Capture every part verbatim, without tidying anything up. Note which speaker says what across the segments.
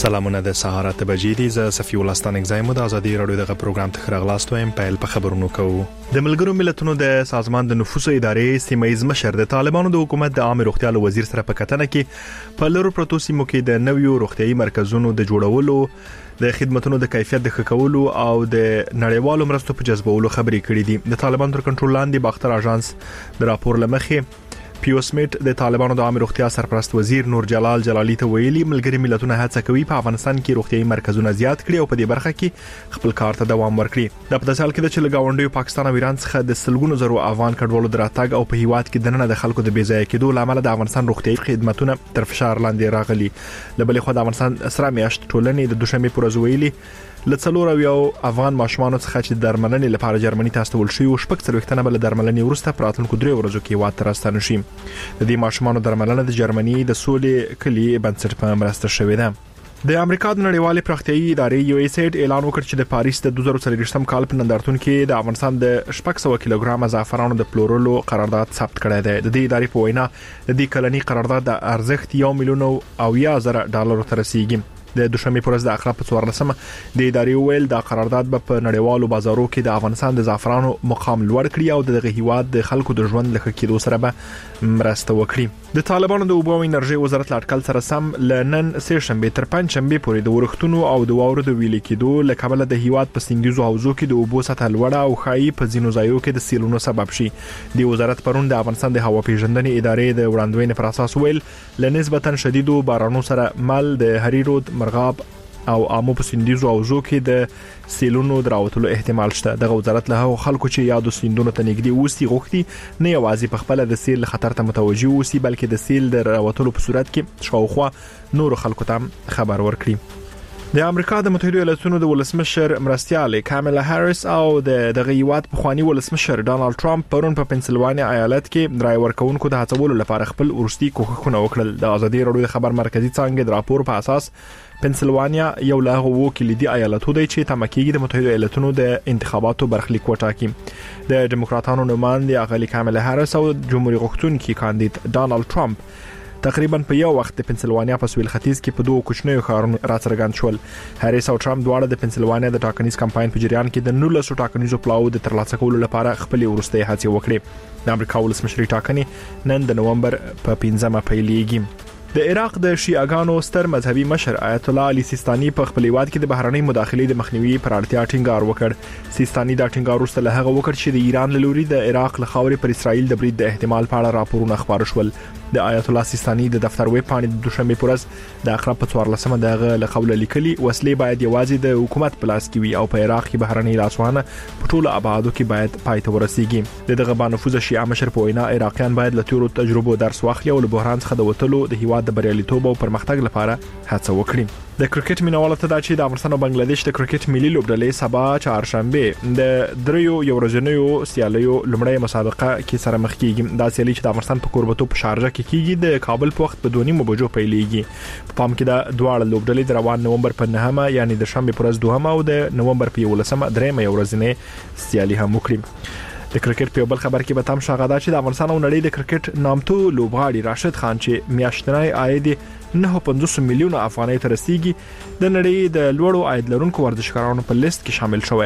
Speaker 1: سلامونه د سهار اته بجې دي. زه صفي الله ستانک زایم د ازادي رادیو دغه پروګرام ته خراغلاستو ایم پیل په خبرونو کوو. د ملګرو ملتونو د سازمان د نفوسو ادارې سیمایي مشر د طالبانو د حکومت د عام روغتیا وزیر سره په کتنه کې په لورو پروتو سیمو کې د نویو روغتيایي مرکزونو د جوړولو، د خدماتونو د کیفیت د ښه کولو او د نړیوالو مرستو په جذبولو خبرې کړې دي. د طالبانو تر کنټرول لاندې باختر اژانس د راپور لمخې پیوسمیت د طالبانو د عام روغتیا سرپرست وزیر نور جلال جلالی ته ویلي ملګری ملتونه هڅه کوي په افغانستان کې روغتيایي مرکزونه زیات کړي او په دې برخه کې خپل کار ته دوام ورکړي. د په داسې حال کې چې لګاونډي پاکستان او ایران څخه د سلګونو زرو افغان کډوالو دراتګ او په هیواد کې دننه د خلکو د بیځای کېدو لامل د افغانستان روغتيایي خدماتونه تر فشار لاندې راغلي. لبلې خو د افغانستان اسرا میاشت ټولنې د دوشنبه پر ورځ ویلي لڅلور او یو افغان ماشومان څخه چې درملنې لپاره جرمني ته استول شي او شپږ څلوېښت تنه بل درملنې ورسته پراتونکو درې ورځو کې واټ راستانه شي. د دې ماشومان درملنه د جرمني د سولې کلی بنسټ په مرسته شوې ده. د امریکا د نړیوالې پراختیایي ادارې یو ایس ایډ اعلان وکړ چې د پاریس د دوه زره څلوېښتم کال په نندارتون کې د افغانستان د شپږ سوه کیلوګرام زعفرانو د پلورلو قرارداد ثبت کړی دی. د دې ادارې په وینا د دې کلنی قرارداد د ارزښت یو میلیون او یا زره ډالر ته رسیدي. د دوشنبه پر ورځ د اخر په څوارلسمه د ادارې ویل د قرارداد په نړیوالو بازارو کې د افغانستان د زعفرانو مقام لوړ کړی او دغه هیواد د خلکو د ژوند لکه کېدو سره به مرسته وکړي. د طالبانو د اوبو او انرژي وزارت لاټکل سره سم لنن سه شنبه تر پنځ شنبه پورې د ورښتونو او د واورو د ویلې کېدو لکه د هیواد په سنگیزو حوزو کې د اوبو سطح لوړه او خایي په ځینو ځایو کې د سیلونو سبب شي. د وزارت پرون د افغانستان د هوا پیژندنې ادارې د وړاندوینې پر اساس ویل لنسبتا شدیدو بارانو سره مل د هریرود مرغاب او عامو په سندیزو اوزو کې د سیلونو دراوتلو احتمال شته. دغه وزارت له هغو خلکو چې یادو سیندونو ته نږدې اوسي غوښتي نه یوازې په خپل د سیل خطر ته متوجي اوسي بلکې د سیل د راوتلو په صورت کې شاوخوا نور خلکو ته خبر ورکړي. د امریکا د متحده ایالاتونو د ولسمشر مرستيال کاملا هاریس او د دغه هیواد په خواني ولسمشر ډانلډ ټرمپ پرون په پنسلوانیا ایالت کې رای ورکونکو د هڅولو لپاره خپل ورستي کوښښونه وکړل. د ازادي رادیو د خبر مرکزی څنګه د راپور په اساس پنسلوانیا یو له هغو کلیدي ایالتونو دی چې تمکیږي د متحده ایالاتونو د انتخاباتو برخلیک وټاکي. د ډیموکراتانو نماینده اغلی کاملا هاریس او جمهوریت غوښتونکي کاندید ډانلډ ټرمپ تقریبا په یو وخت د پنسلوانیا په سویل ختیځ کې په دوه کوچنیو ښارونو راڅرګند شول. هاریس او ټرمپ دواړه د پنسلوانیا د ټاکنیز کمپاین په جریان کې د نولسو ټاکنیزو پلاو د ترلاسه کولو لپاره خپل ورستۍ هڅې وکړې. د امریکا ولسمشري ټاکنې نن د نومبر په پنځمه پیلېږي. د عراق د شیعاګانو ستر مذهبي مشر آیت الله علي سیستاني په خپل هیواد کې د بهرنۍ مداخلې د مخنیوي پر اړتیا ټینګار وکړ. سیستاني دا ټینګار وروسته له هغه وکړ چې د ایران له لوري د عراق له خاورې پر اسرائیل د برید د احتمال په اړه راپورونه خبر شول. د آیت الله سیستاني د دفتر ویب پاڼې د دوشنبه پر ورځ د اقرب په څوارلسمه دغه له قوله لیکلي وسلې باید یوازې د حکومت په لاس کې وي او په عراق کې بهرنۍ لاسوهنه په ټولو ابعادو کې باید پای ته ورسیږي. دغه بانفوذ شیعه مشر په وینا عراقیان باید له تیرو تجربو درس واخلي او له بحران څخه د وټلو د هیواد د بریالیتوب او پرمختګ لپاره هڅه وکړي. د کرکټ مینوالو ته دا چې د افغانستان او بنگلاديش د کرکټ ملي لوبډلې سبا چهارشنبه د دریو یو ورځنیو سیالیو لومړی مسابقه کې سره مخ کیږي. دا سیالي چې د افغانستان په کوربتو په شارجه کې کیږي د کابل په وخت په دوه نیمو بجو پیلېږي. په پام کې د دواړه لوبډلې د روان نومبر په نهمه یعنی د شنبه پر ورځ دوهمه او د نومبر په یولسمه درېمه یو ورځنی سیالي هم وکړي. د کرکټ په بل خبر کې به تم شاغدا چې د افغانستان او نړۍ د کرکټ نامتو لوبغاړي راشد خان چې میاشتنی عاید نه پنځوس میلیون افغانۍ ته رسیدي د نړۍ د لوړو عاید لرونکو ورزشکارانو په لیست کې شامل شوی.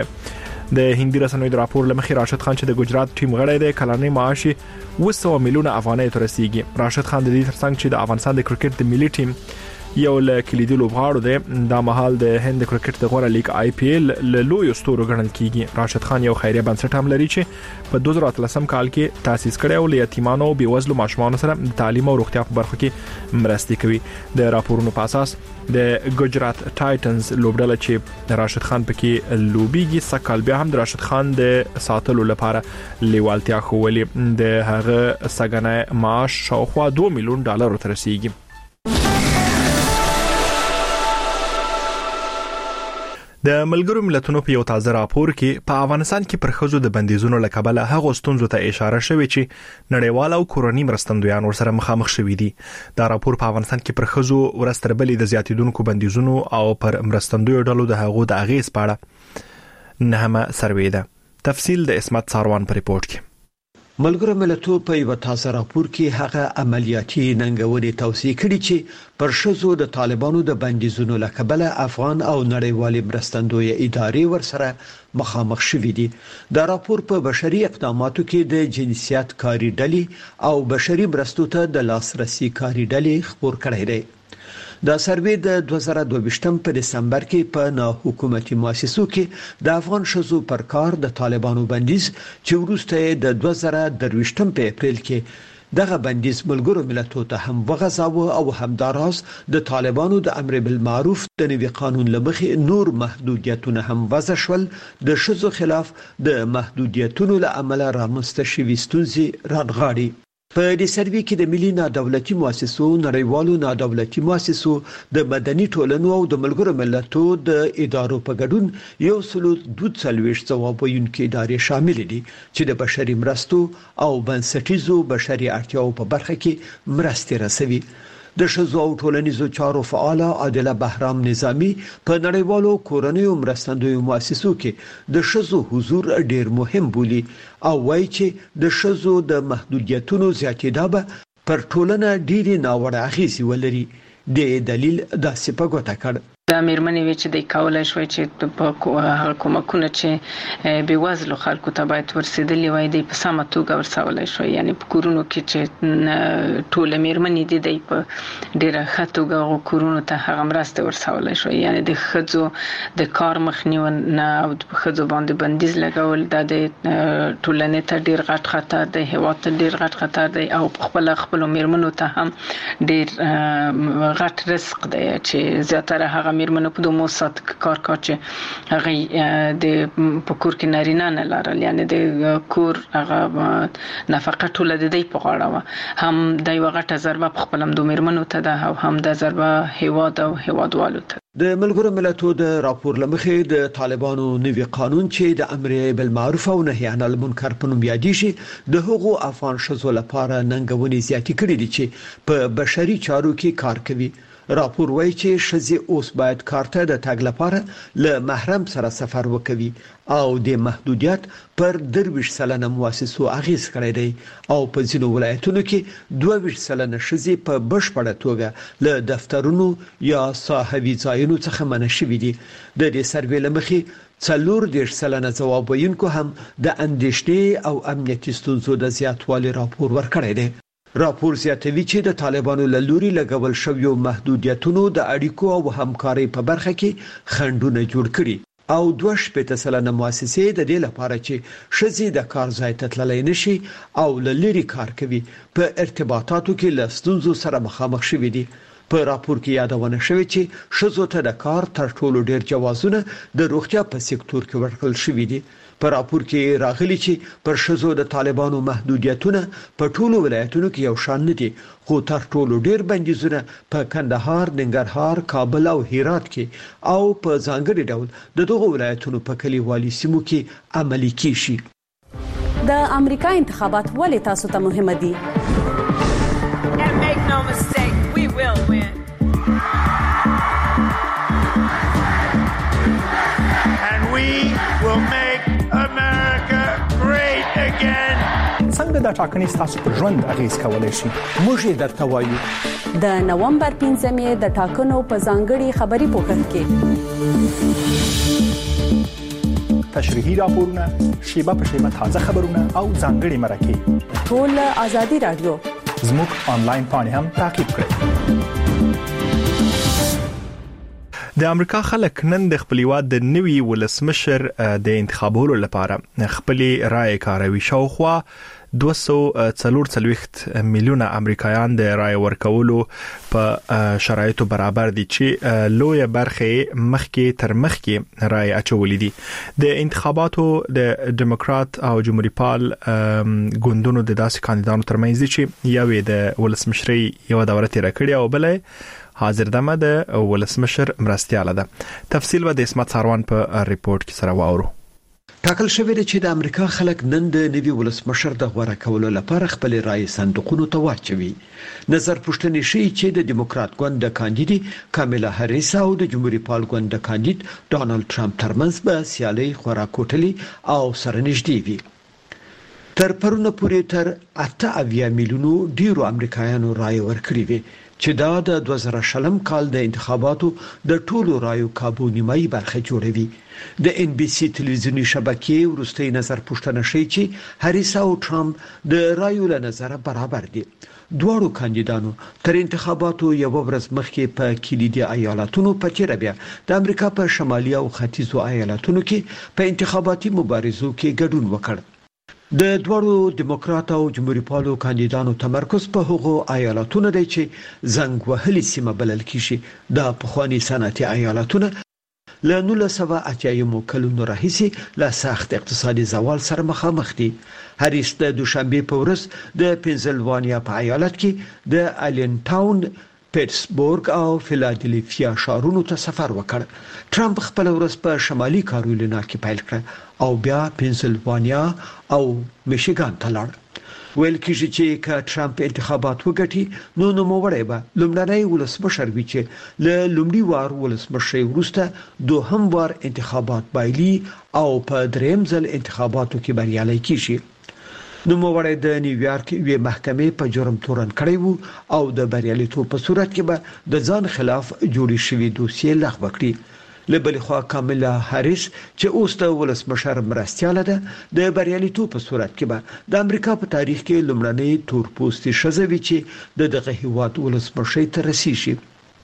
Speaker 1: د هندي رسنیو د راپور لمخې راشد خان چې د ګجرات ټیم غړی دی کلنی معاش اوه سوه میلیون افغانۍ ته رسیدي. راشد خان د دې ترڅنګ چې د افغانستان د کرکټ د ملي ټیم یو له کلیدي لوبغاړو دی د مهال د هند کرکټ د غوړه لیګ آی پی ایل له لوی ستورو ګڼل کیږي. راشد خان یو خیریه بنسټ هم لري چې په دوه زره اتلسم کال کې تاسیس کړی او له یتیمانو او بیوزلو ماشومانو سره د تعلیم او روغتیا په برخه کې مرستې کوي. د راپورونو په اساس د ګجرات ټایټنز لوبډله چې راشد خان پکې لوبيږي سکهال بیا هم د راشد خان د ساتلو لپاره لیوالتیا خوولې. د هغه سګنه معاش شاوخوا دوه میلیون ډالر ته رسیدي. د ملګرو ملتونو په یو تازه راپور کې په افغانستان کې پر ښځو د بندیزونو له کبله هغو ستونزو ته اشاره شوې چې نړیوال او کورنی مرستندویان ورسره مخامخ شوي دي. دا راپور په افغانستان کې پر ښځو ورستر بلې د زیاتیدونکو بندیزونو او پر مرستندویو ډلو د هغو د اغیز په اړه نهمه سروې ده. تفصیل د اسمت ساروان په ریپورت کې.
Speaker 2: ملګرو ملتونو په یو تازه راپور کې هغه عملیاتي ننګونې توصیه کړې چې پر شذو د طالبانو د بندیزونو له کبله افغان او نړیوال مرستندوی ادارې ورسره مخامخ شوې دي. دا راپور په بشري اقداماتو کې د جنسیت کاری ډلې او بشري مرستو ته د لاسرسي کاری ډلې خبر کړی دی. دا سروې د دوه زره دوه ویشتم په دسمبر کې په ناحکومتي مؤسسو کې د افغان شذو پر کار د طالبانو بندیز چې وروسته د دوه زره درویشتم په اپریل کې دغه بندیز ملګرو ملتونو ته هم وغځاوه او همداراز د طالبانو د امر بالمعروف د نوي قانون لمخې نور محدودیتونه هم وضع شول. د شذو خلاف د محدودیتونو له امله رامنځته شوې ستونزې رانغاړي. په دې سروې کې د ملي نادولتي مؤسسو، نړیوالو نادولتي مؤسسو، د مدني ټولنو او د ملګرو ملتونو د ادارو په ګډون یو سل دوه څلوېښت ځواب ویونکي ادارې شامل دي چې د بشري مرستو او بنسټیزو بشري اړتیاو په برخه کې مرستې رسوي. د شذو او ټولنیزو چارو فعال عادله بهرام نظامی په نړیوالو کورنیو مرستندویو مؤسسو کې د شذو حضور ډیر مهم بولي او وایي چې د شذو د محدودیتونو زیاتېدا به پر ټولنه ډیره ناوړه اغیزې ولري. د دلیل داسې په ګوته کړ.
Speaker 3: د میرمنې وی چې د کولای شوی چې په هغه کومکونه چې به وزلو خلکو ته باید ورسېدلی وای د په سمه توګه ورسولای شوی، یعنی په کورونو کې چې ټول میرمنې دي د په ډیره خطوګه کورونو ته هغه مرسته ورسولای شوی، یعنی د خځو د کار مخنیونه او د خځو باندې بندیز لګول د ټولنې ته ډیر غټ خطر دی، هیواد ته ډیر غټ خطر دی او خپل خپل میرمنو ته هم ډیر غټ رزق دی چې زیاتره هغه میرمنو په دوه سات کار کار چې هغه د پکور کې نارینه نه لرل، یعنی د کور هغه نفقه ټول د دې په غاړه و. هم د یو غټه ضربه په خپل د میرمنو ته ده او هم د ضربه هیواد او هیوادوالو ته.
Speaker 2: د ملګرو ملتونو د راپور لمخې د طالبانو نوي قانون چې د امر بالمعروف او نهي عن المنکر په نوم یادېږي د هغو افغان شذو لپاره ننګونې زیاتې کړې دي چې په بشري چارو کې کار کوي. راپور وایي چې ښځې اوس باید کار ته د تګ لپاره له محرم سره سفر وکوي او د محدودیت پر درویشت سلنه مؤسسو اغیز کړی دی او په ځینو ولایتونو کې دوه ویشت سلنه ښځې په بشپړه توګه له دفترونو یا صاحبي ځایونو څخه منع شوي دي. د دې سروې لمخې څلور دېرش سلنه ځواب ویونکو هم د اندېښنې او امنیتي ستونزو د زیاتوالي راپور ورکړی دی. راپور زیاتوي چې د طالبانو له لوري لګول شویو محدودیتونو د اړیکو او همکارۍ په برخه کې خنډونه جوړ کړي او دوه شپېته سلنه مؤسسې د دې لپاره چې ښځې د کار ځای ته تللی نشي او له لرې کار کوي په ارتباطاتو کې له ستونزو سره مخامخ شوي دي. په راپور کې یادونه شوې چې ښځو ته د کار تر ټولو ډیر جوازونه د روغتیا په سکتور کې ورکړل شوي دي. په راپور کې راغلي چې پر ښځو د طالبانو محدودیتونه په ټولو ولایتونو کې یو شان نه دي، خو تر ټولو ډیر بندیزونه په کندهار، ننګرهار، کابل او هرات کې او په ځانګړي ډول د دغو ولایتونو په کلیوالي سیمو کې عملي کیږي.
Speaker 4: د امریکا انتخابات ولې تاسو ته مهمه دي؟
Speaker 5: And make no mistake, we will win.
Speaker 6: And we will make America great again.
Speaker 7: څنګه دا ټاکنې ستاسو پر ژوند اغیز کولای شي؟
Speaker 2: موږ یې درته وایو.
Speaker 4: د نومبر پنځمې د ټاکنو په ځانګړي خبري پوښښ کې
Speaker 7: تشریحي راپورونه، شیبه په شیبه تازه خبرونه او ځانګړي مرکې
Speaker 4: ټول ازادي رادیو
Speaker 7: زموږ آنلاین پاڼې هم تعقیب کړئ.
Speaker 1: د امریکا خلک نن د خپل هیواد د نوي ولسمشر د انتخابولو لپاره خپل رائے کاروي. شاوخوا دوه سوه څلور څلوېښت میلیونه امریکایان د رائے ورکولو په شرایطو برابر دي چې لوی برخه مخکې تر مخکې رائے اچولې دي. د انتخاباتو د دیموکرات او جمهوریت پال ګوندونو د داسې کاندیدانو ترمنځ دي چې یوې د ولسمشرۍ یو دوره تیر کړې او بلې حاضر دمه د ولسمشر مرستياله ده. تفصیل به د اسمت ساروان په ریپورت کې سره واورو.
Speaker 2: ټاکل شوی دی چې د امریکا خلک نن د نوي ولسمشر د غوړه کولو لپاره خپل رائے صندوقونو ته واچوي. نظر پوښتنې شي چې د دیموکرات ګوند د کاندید کاملا هریس او د جمهوریت پال ګوند د کاندید ډونالد ټرمپ ترمنځ به سیالي خورا کوټلي او سره نږدې وي. تر پرونه پورې تر اته اویا میلیونو ډیرو امریکایانو رای ورکړي دي چې دا د دوه زره شلم کال د انتخاباتو د ټولو رایو کابو نیمایي برخه جوړوي. د ان بي سي تلویزیونی شبکې ورستۍ نظر پوښتنه شي چې هریس او ټرمپ د رایو له نظر برابر دي. دواړو کاندیدانو تر انتخاباتو یو ورځ مخکې په کلیدي ایالتونو په تیر بیا د امریکا په شمالي او ختیځو ایالتونو کې په انتخاباتي مبارزو کې ګډون وکړ. د دواړو دیموکرات او جمهوریت پالو کاندیدانو تمرکز په هغو ایالتونو دی چې زنګ وهلي سیمه بلل کیږي. د پخوانی صنعتي ایالتونه له نولس سوه اتیا کلونو راهیسې له سخت اقتصادي زوال سره مخامخ دي. هریس د دوشنبه په ورځ د پنسلوانیا په ایالت کې د الین ټاون، پیټسبورګ او فیلادلفیا ښارونو ته سفر وکړ. ټرمپ خپل ورځ په شمالي کارولینا کې پیل کړ او بیا پنسلوانیا او میشیګان ته لاړ. ویل کېږي چې که ټرمپ انتخابات وګټي نو نوموړی به لومړنی ولسمشر وي چې له لومړي وار ولسمشر وروسته دوهم وار انتخابات بایلي او په دریم ځل انتخاباتو کې بریالی کیږي. نوموړی د نیویارک یوې محکمې په جرم تورن کړی وو او د بریالیتوب په صورت کې به د ځان خلاف جوړې شوې دوسیې لغوه کړي. له بلې خوا کاملا هریس چې اوس د ولسمشر مرستیاله ده د بریالیتوب په صورت کې به د امریکا په تاریخ کې لومړنۍ تورپوستي ښځه وي چې د دغه هیواد ولسمشر ته رسیږي.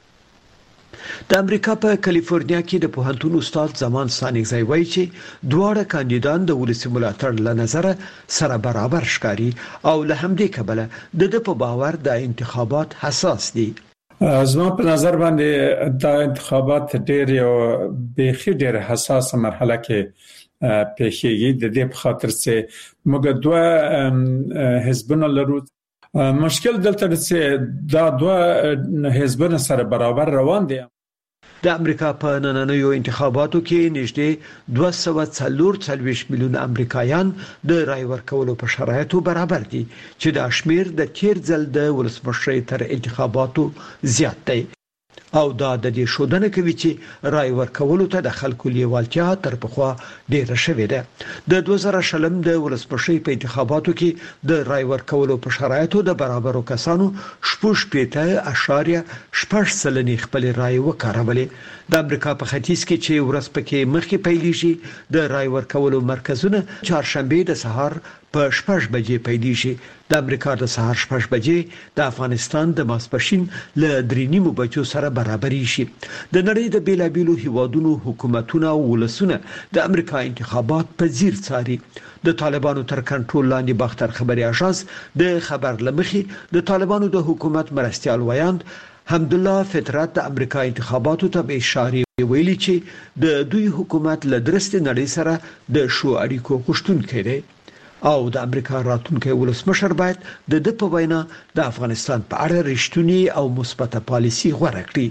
Speaker 2: د امریکا په کالیفورنیا کې د پوهنتون استاد زمان سانګزای وایي چې دواړه کاندیدان د ولسي ملاتړ له نظره سره برابر ښکاري او له همدې کبله د د په باور د انتخابات حساس دي.
Speaker 8: زما په نظر باندې دا انتخابات ډېر یو بیخي ډېر حساسه مرحله کې پیښیږي. د دې په خاطر چې موږ دوه حزبونه لرو. مشکل دلته چې دا دوه حزبونه سره برابر روان دي.
Speaker 2: د امریکا په نننیو انتخاباتو کې نږدې دوه سوه څلور څلوېښت میلیون امریکایان د رای ورکولو په شرایطو برابر دي چې دا شمیر د تیر ځل د ولسمشر تر انتخاباتو زیات دی او دا د دې ښودنه کوي چې رای ورکولو ته د خلکو لیوالتیا تر پخوا ډیره شوې ده. د دوه زره شلم د ولسمشر په انتخاباتو کې د رای ورکولو په شرایطو د برابرو کسانو شپږ شپېته اشاریه شپږ سلنې خپل رای وکارولې. د امریکا په ختیځ کې چې ورځ پکې مخکې پیلېږي د رای ورکولو مرکزونه چهارشنبه د سهار په شپږ بجې پیلېږي. د امریکا د سهار شپږ بجې د افغانستان د ماسپښین له درې نیمو بجو سره برابرې شي. د نړۍ د بیلابیلو هیوادونو حکومتونه او ولسونه د امریکا انتخابات په ځیر څاري. د طالبانو تر کنټرول لاندې باختر خبري اژانس د خبر لمخې د طالبانو د حکومت مرستيال ویاند حمدالله فطرت د امریکا انتخاباتو ته به اشاره ویلي چې د دوی حکومت له درسته نړۍ سره د شو اړیکو غوښتونکی دی او د امریکا راتلونکي ولسمشر باید د د په وینا د افغانستان په اړه رښتونی او مثبت پالیسي غوړه کړي.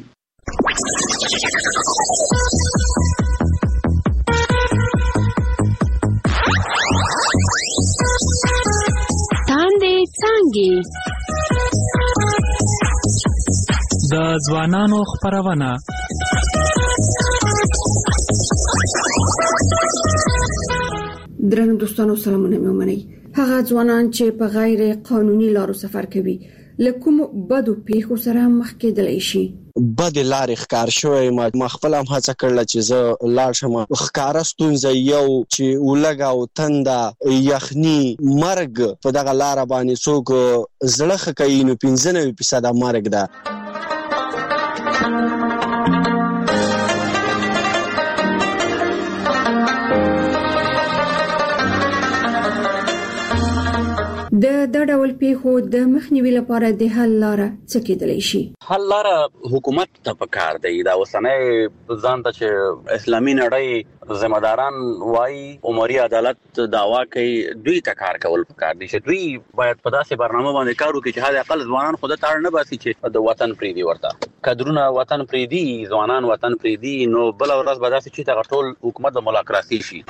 Speaker 9: تاندې څنګه د ځوانانو خبرونه
Speaker 10: درنو دوستانو سلامونه مې ومنئ. هغه ځوانان چې په غیر قانوني لارو سفر کوي لکه بدو پیښو سره مخ کېدلی شي.
Speaker 11: بد لارې ښکار شوی ما خپل هم هڅه کړله چې زه لاړ شم. ښکاره ستونزه یو چې ولګه او تنده یخني مرګ په دغه لاره باندې څوک زړه ښه کوي نو پنځه نوي فیصده مرګ ده.
Speaker 10: د د ډول پیښو د مخنیوي لپاره د حل لاره څه کېدلی شي؟
Speaker 12: حل لاره حکومت ته پکار دی. دا اوسنۍ ځان ته چې اسلامي نړۍ ذمہداران وایي عمري عدالت دعوا کوي دوی ته کار کول پکار دي چې دوی باید په داسې برنامه باندې کار وکړي چې حد اقل ځوانان خود ته اړ نه باسي چې د وطن پریدي ورته کډرونه وطن پریدي ځوانان وطن پریدي نو بل ورځ به داسې چې تا ټول حکومت د ملاقات شي.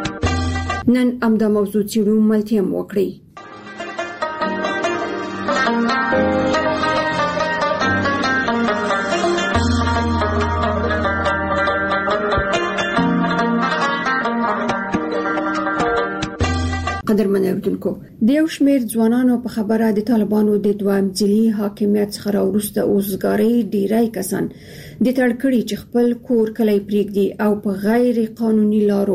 Speaker 10: نن امدا موضوع چیرو ملتیم وکړي. اوریدونکو د یو شمېر ځوانانو په خبره د طالبانو د دوام ځلي حاکمیت څخه وروسته اوسګاری ډیری کسان د تړکړې چې خپل کور کلی پریږدي او په غیر قانوني لارو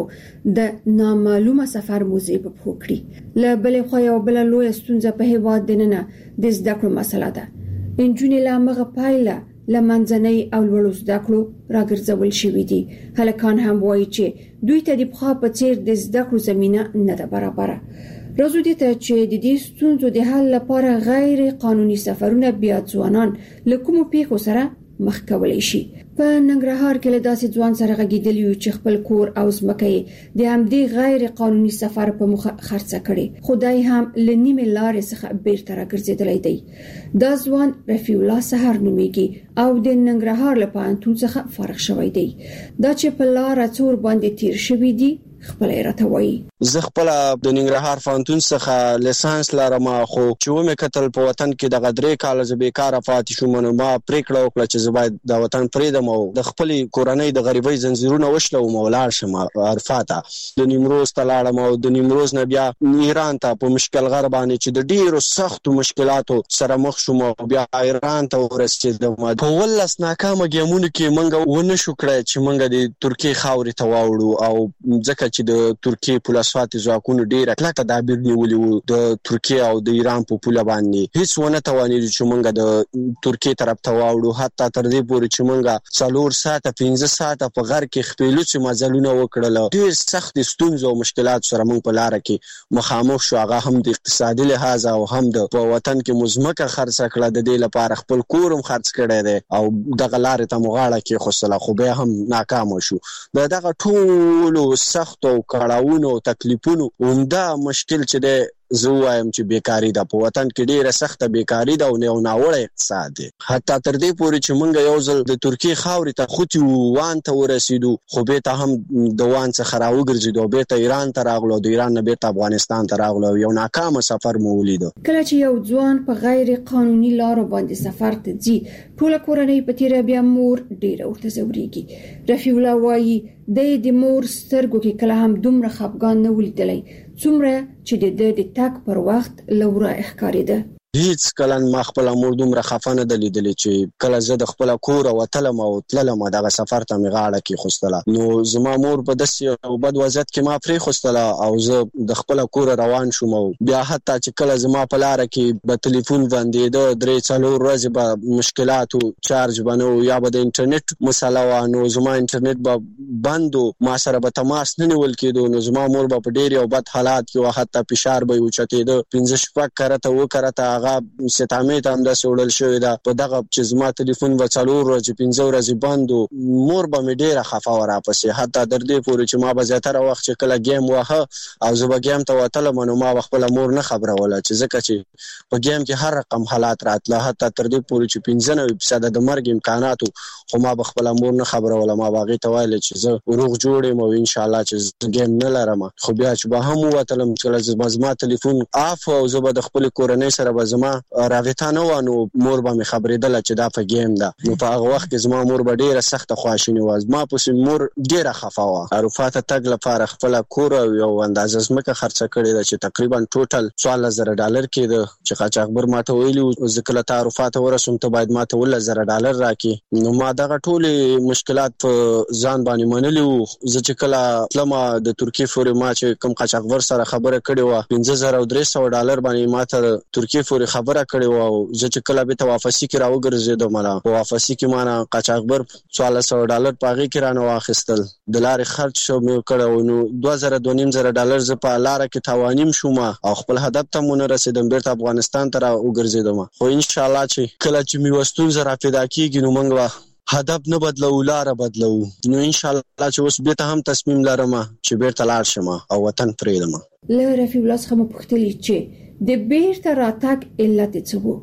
Speaker 10: د نامعلومه سفر موزي په پوکړي له بلې خو یو بل لوی ستونزه په هیواد دننه د زده کړو مسله ده. انجونې لا مغه پایله لمنځنۍ او لوړو زده کړو راګرځول شوې دي. هلکان هم وایي چې دوی ته د پخوا په څیر د زده کړو زمينه نه ده برابره. راځو دې ته چې د دې ستونزو د حل لپاره غیر قانوني سفرونه بیا ځوانان له کومو پیښو سره مخ کولای شي. په ننګرهار کې له داسې ځوان سره غږیدلی یو چې خپل کور او ځمکه د همدې غیر قانوني سفر په مخه خرڅه کړي. خدای هم لنیمه لارې څخه بیرته راګرځیدلی دی. دا ځوان رفیع الله سحر نومیږي او د ننګرهار له پوهنتون څخه فارغ شوی دی. دا چې په لار څور باندې تیر شوی دی خپل راته وایي.
Speaker 11: زه خپل د ننګرهار پوهنتون څخه لیسانس لرم، خو چې و مې کتل په وطن کې د غدرې کال ز بیکاره پاتې شوم. نو ما پریکړه وکړه چې زه باید د وطن پریدم او د خپل کورنۍ د غریبۍ زنجیرونه وشلوم او لاړ شم عرفاته. د نیمروز ته لاړم او د نیمروز نه بیا ایران ته په مشکل غر باندې چې د ډیرو سختو مشکلاتو سره مخ شوم او بیا ایران ته ورسېدم. په ولس ناکامه ګیمونو کې منګه ونه شو کړای چې منګه د ترکیه خاورې ته واوړو او ځکه چې د ترکیه پولیسواتي ځواکونو ډیره کلکه تدابیر نیولي وو د ترکیه او د ایران په پوله باندې. هیڅ ونه توانید چې موږ د ترکیه طرف ته واوړو، حتی تر دې پورې چې موږ څلور ساعته پنځه ساعته په غر کې خپلوڅ مزلونه وکړل. ډیر سخت ستونزې او مشکلات سره موږ په لار کې مخامخ شو. هغه هم د اقتصادي لحاظ او هم د په وطن کې مزمکه خرڅ کړه، د دې لپاره خپل کورم خرڅ کړی دی او دغه لارې ته مغاړه کې خوصله، خو بیا هم ناکام شو. دغه ټول سخت او کړهونو او تکلیفونو عمده مشکل چې ده زه وایم چې بیکاری ده. په وطن کې ډیره سخته بیکاری ده او نه ناوړه اقتصاد دی. حتی تر دې پورې چې موږ یو ځل د ترکیه خاورې ته خوتي وان ته ورسېدو، خو به ته هم د وان څخه راوګرځېدو او به ته ایران ته راغلو، د ایران نه به ته افغانستان ته راغلو. یو ناکام سفر مو ولید.
Speaker 10: کله چې یو ځوان په غیر قانوني لارو باندې سفر ته ځي، ټول کورنۍ په تیر بیا مور ډیره ورته زوريږي. رفیع الله وایي د دې مور سترګو کې کله هم دومره خفګان نه ولیدلی څومره چې د د تک پر وخت لورا اخکاریده.
Speaker 11: هیڅ کله ما خپل مور دومره خفه نه دلیدلې چې کله زه د خپل کور او تلم او تللم دغه سفر ته میغاړه کې خوستله. نو زما مور په داسې او بد وضعیت کې ما پرې خوستله او زه د خپل کور روان شوم. بیا حتی چې کله زما په لار کې په ټلیفون باندې د درې څلور ورځې به مشکلات او چارج بنو یا به د انټرنیټ مسله و، نو زما انټرنیټ به بندو، ما سره به تماس نه نیول کېدو. نو زما مور به په ډېر او بد حالات کې حتی فشار به اوچتېده. پنځه شپږ کرته و کرته هغه ستامې ته هم د سوړل شوې ده. په دغه چې زما ټلیفون و څلور ورځې پنځه ورځې بندو، مور به مې ډېره خفه وه راپسې. حتی تر دې پورې چې ما به زیاتره وخت چې کله ګیم واهه او زه به ګیم ته وتلم، نو ما به خپله مور نه خبروله چې ځکه چې په ګیم کې هر رقم حالات راتله. حتی تر دې پورې چې پنځه نوي فیصده د مرګ امکاناتو، خو ما به خپله مور نه خبروله. ما به هغې ته ویل چې زه روغ جوړ یم او انشاءالله چې زه ګیم نه لرم. خو بیا چې به هم ووتلم، کله زما ټلیفون آف او زه به د خپلې کورنۍ سره به زما راویتا نه و، نو مور به مې خبرېدله چې دا په ګیم ده. نو په هغه وخت کې زما مور به ډېره سخته خواشینې وه. زما پسې مور ډېره خفه وه. عرفات تګ لپاره خپله کور او یو اندازه ځمکه خرڅه کړې ده چې تقریبا ټوټل څوارلس زره ډالر کېده. چې قاچاقبر ما ته ویلي و زه کله ته عرفات ورسوم ته باید ما ته اوولس زره ډالر راکړې. نو ما دغه ټولې مشکلات په ځان باندې منلي وو. زه چې کله تلمه د ترکیې پورې ما چې کوم قاچاقبر سره خبره کړې وه، پنځه زره او درې سوه ډالر باندې ما ته ترکیې پورې خبره کړې وه. او زه چې کله به ته واپسي کې راوګرځېدم، نه په واپسي کې ما نه قاچاقبر څوارلس سوه ډالر په هغې کې رانه واخیستل. د لارې خرچ شو مې کړی، نو دوه زره دوه نیم زره ډالر زه په لاره کې تاوانیم شوم او خپل هدف ته مو نه رسېدم. بېرته افغانستان ته راوګرځېدم. خو انشاءالله چې کله چې مې یوه ستونزه را پیدا کېږي، نو موږ به هدف نه بدلو، لاره بدلو. نو انشاءالله چې اوس بېرته هم تصمیم لرم چې بېرته لاړ شم او وطن پرېږدم.
Speaker 10: له رفیع الله څخه مو پوښتلي چې د بیرته راتګ علت څه و؟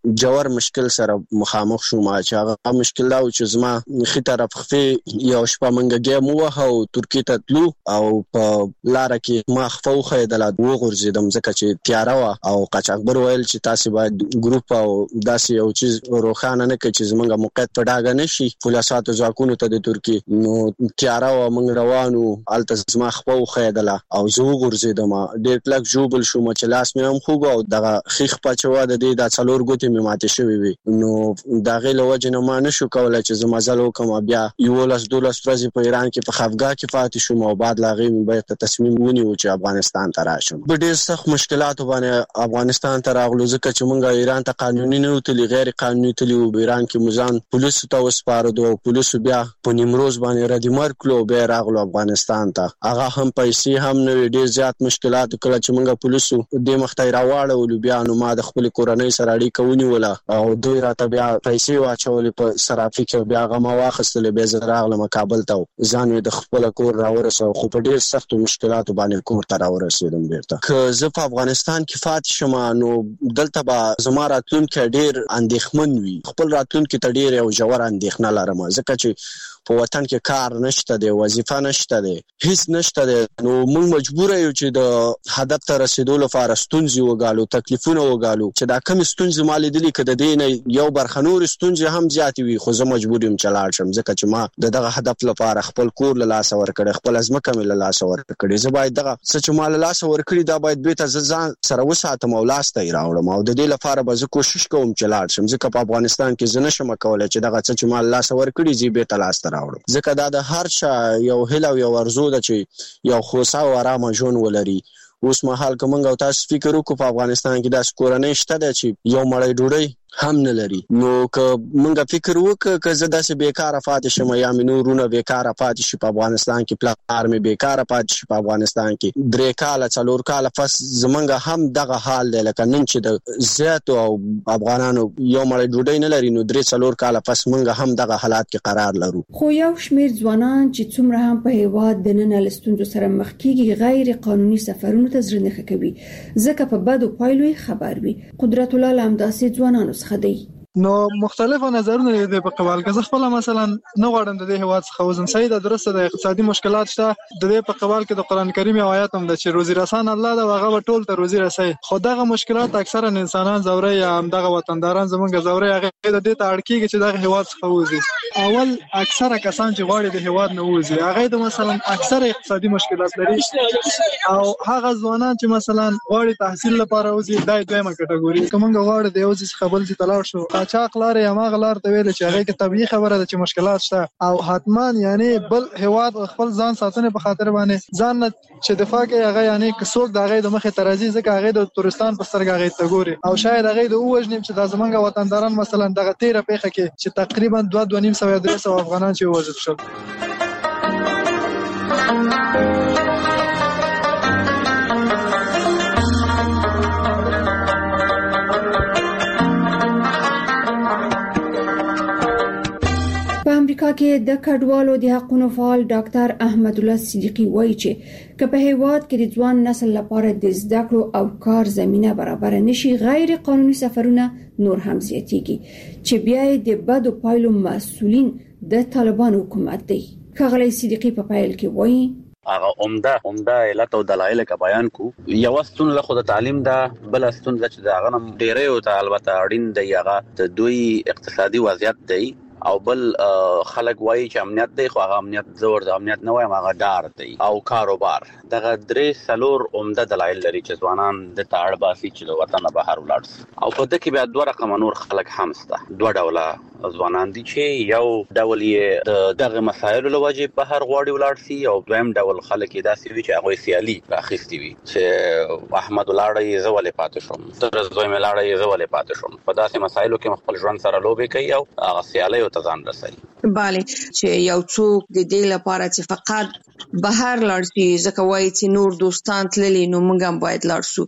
Speaker 11: جوړ مشکل سره مخامخ شوم چې هغه مشکل دا و چې زما خې طرف خفي یو شپه منګه ګیم وه او ترکیه ته تلو او په لار کې ما خفو خېدل و غورځیدم ځکه چې تیاره و او قاچاقبر ویل چې تاسو باید ګروپ او داسې یو چیز روښانه نه کړئ چې زمونږ موقعیت په ډاګه نشي پولیساتو ځواکونو ته د ترکیه نو تیاره و موږ روانو الته زما خفو خېدل او زه غورځیدم ډېر کلک جوبل شوم چې لاس مې هم خوګو او دغه خیخ پچوا د دې د څلور ګوتې مې ماته شوې وي نو دا غیله وجه نه ما نشو کولای چې زما ځل وکم بیا یو لاس دولس ورځې په ایران کې په خفګا کې پاتې شوم او بعد لاغې مې به تصمیم ونیو چې افغانستان ته راشم په ډېر سخت مشکلاتو باندې افغانستان ته راغلو ځکه چې موږ ایران ته قانوني نه وتلی غیر قانوني تللی و ایران کې مزان پولیسو ته وسپارو او پولیسو بیا په نیمروز باندې ردیمر کړو بیا راغلو افغانستان ته هغه هم پیسې هم نه ډېر زیات مشکلات کله چې موږ پولیسو د مخته راوړل بیا نو ما د خپل کورنۍ سره اړیکه ونیوله او دوی راته بیا پیسې واچولې په صرافي کې بیا هغه ما واخیستلې بیا زه راغلم کابل ته ځان د خپل کور راورسو خو په ډېر سختو مشکلاتو باندې کور ته راورسېدم بیرته که زه په افغانستان کې فاتح شم نو دلته به زما راتلونکی ډېر اندېښمن وي خپل راتلونکی ته ډېر یو ژور اندېښنه لرم ځکه چې په وطن کې کار نشته دی وظیفه نشته دی هیڅ نشته دی نو موږ مجبور یو چې د هدف ته رسیدو لپاره ستونزې وګالو تکلیفونه وګالو چې دا کم ستونزې مالې دي کده دین یو برخنور ستونزې هم زیاتې وي خو زه مجبور یم چې لاړ شم ځکه چې ما د دغه هدف لپاره خپل کور له لاس ورکړ خپل ځمکه مې له لاس ورکړې زه باید دغه څه چې مال له لاس ورکړې دا باید به ته ځان سره وساتم او لاس ته راوړم او د دې لپاره به زه کوشش کوم چې لاړ شم ځکه په افغانستان کې زه نشم کولای چې دغه څه چې مال لاس ورکړې زی به ته لاس راوړم ځکه دا د هر چا یو هیله او یو ارزو ده چې یو خوشا او آرام ژوند ولري اوس مهال کومنګ او تاسو فکر وکړو په افغانستان کې د کورنۍ شته ده چې یو مړی ډوډۍ هم نه لري نو که مونږ فکر وکړو که زه داسې بیکاره پاتې شم یا مې نورونه بیکاره پاتې شي په افغانستان کې پلار مې بیکاره پاتې شي په افغانستان کې درې کاله څلور کاله پس زمونږ هم دغه حال دی لکه نن چې د زیاتو او افغانانو یو مړی ډوډۍ نه لري نو درې څلور کاله پس مونږ هم دغه حالات کې قرار لرو
Speaker 10: خو یو شمیر ځوانان چې څومره هم په هیواد د نن لستونزو سره مخ کیږي غیر قانوني سفرونو ته زړه نه کوي ځکه په بدو پایلو خبر وي قدرت الله لامداسي ځوانانو څخه دی
Speaker 13: نو مختلفو نظرونه دي په قبال کې زه خپل مثلا نه غواړم د دې هواد څخه وزم صحیح ده درسته د اقتصادي مشکلات شته د دې په قبال کې د قران کریم او آیات هم د چې روزي رسان الله دا هغه ټول ته روزي رسي خو دغه مشکلات اکثرا انسانان زوري یا هم دغه وطنداران زمونږ زوري هغه د دې ته اړکیږي چې دغه هواد څخه وځي اول اکثره کسان چې غواړي د هواد نه وځي هغه د مثلا اکثره اقتصادي مشکلات لري او هغه ځوانان چې مثلا غواړي تحصیل لپاره وځي دای دویمه کټګوري کومه غواړي د یو ځای خپل ځای تلاړ شو چاق لار یا ما غلار ته ویل چې هغه کې طبيعي خبره ده چې مشکلات شته او حتما یعنی بل هواد خپل ځان ساتنه په خاطر باندې ځان چې دفاع کوي هغه یعنی کڅوک د هغه د مخه ترازی ځکه هغه د تورستان په سترګه هغه ته ګوري او شاید هغه د اوجنیم چې د زمونږ وطنداران مثلا دغه تیره پیخه کې چې تقریبا دوه دوه نیم سو درې سو افغانان چې وژل شول
Speaker 10: امریکا کې د کډوالو د حقوقو فعال ډاکټر احمد الله صدیقی وایي چې که په هیواد کې د ځوان نسل لپاره د زده کړو او کار زمينه برابر نشي غیر قانوني سفرونه نور هم زیاتېږي چې بیا د بدو پایلو مسؤلین د طالبان حکومت دی ښاغلی صدیقی په پایل کې وایي
Speaker 12: هغه عمده عمده علت او دلایل کا بیان کو یو ستون له خود تعلیم دا بل ستون چې دا غنم ډیره او البته اړین دی هغه د دوی اقتصادي وضعیت دی او بل خلک وایي چې امنیت دی خو هغه امنیت زور د امنیت نه وایم هغه ډار دی او کاروبار دغه درې سلور عمده دلایل لري چې ځوانان د تاړ باسي چې د وطن بهر ولاړ او په دغه کې بیا دوه رقم نور خلک هم سته دوه ډوله ځوانان دي چې یو ډول یې دغه مسایل له وجې بهر غواړي ولاړ شي او دویم ډول خلک داسې وي چې هغه سیالي راخستي وي چې احمد لاړې زولې پاتې شوم تر زوی مې لاړې زولې پاتې شوم په داسې مسایلو کې خپل ژوند سره لوبې کوي او هغه سیالي تزان رسي
Speaker 14: bale چې یو څوک د دې لپاره چې فقط بهر لاړ شي ځکه وایي چې نور دوستان تللی نو موږ هم باید لاړ شو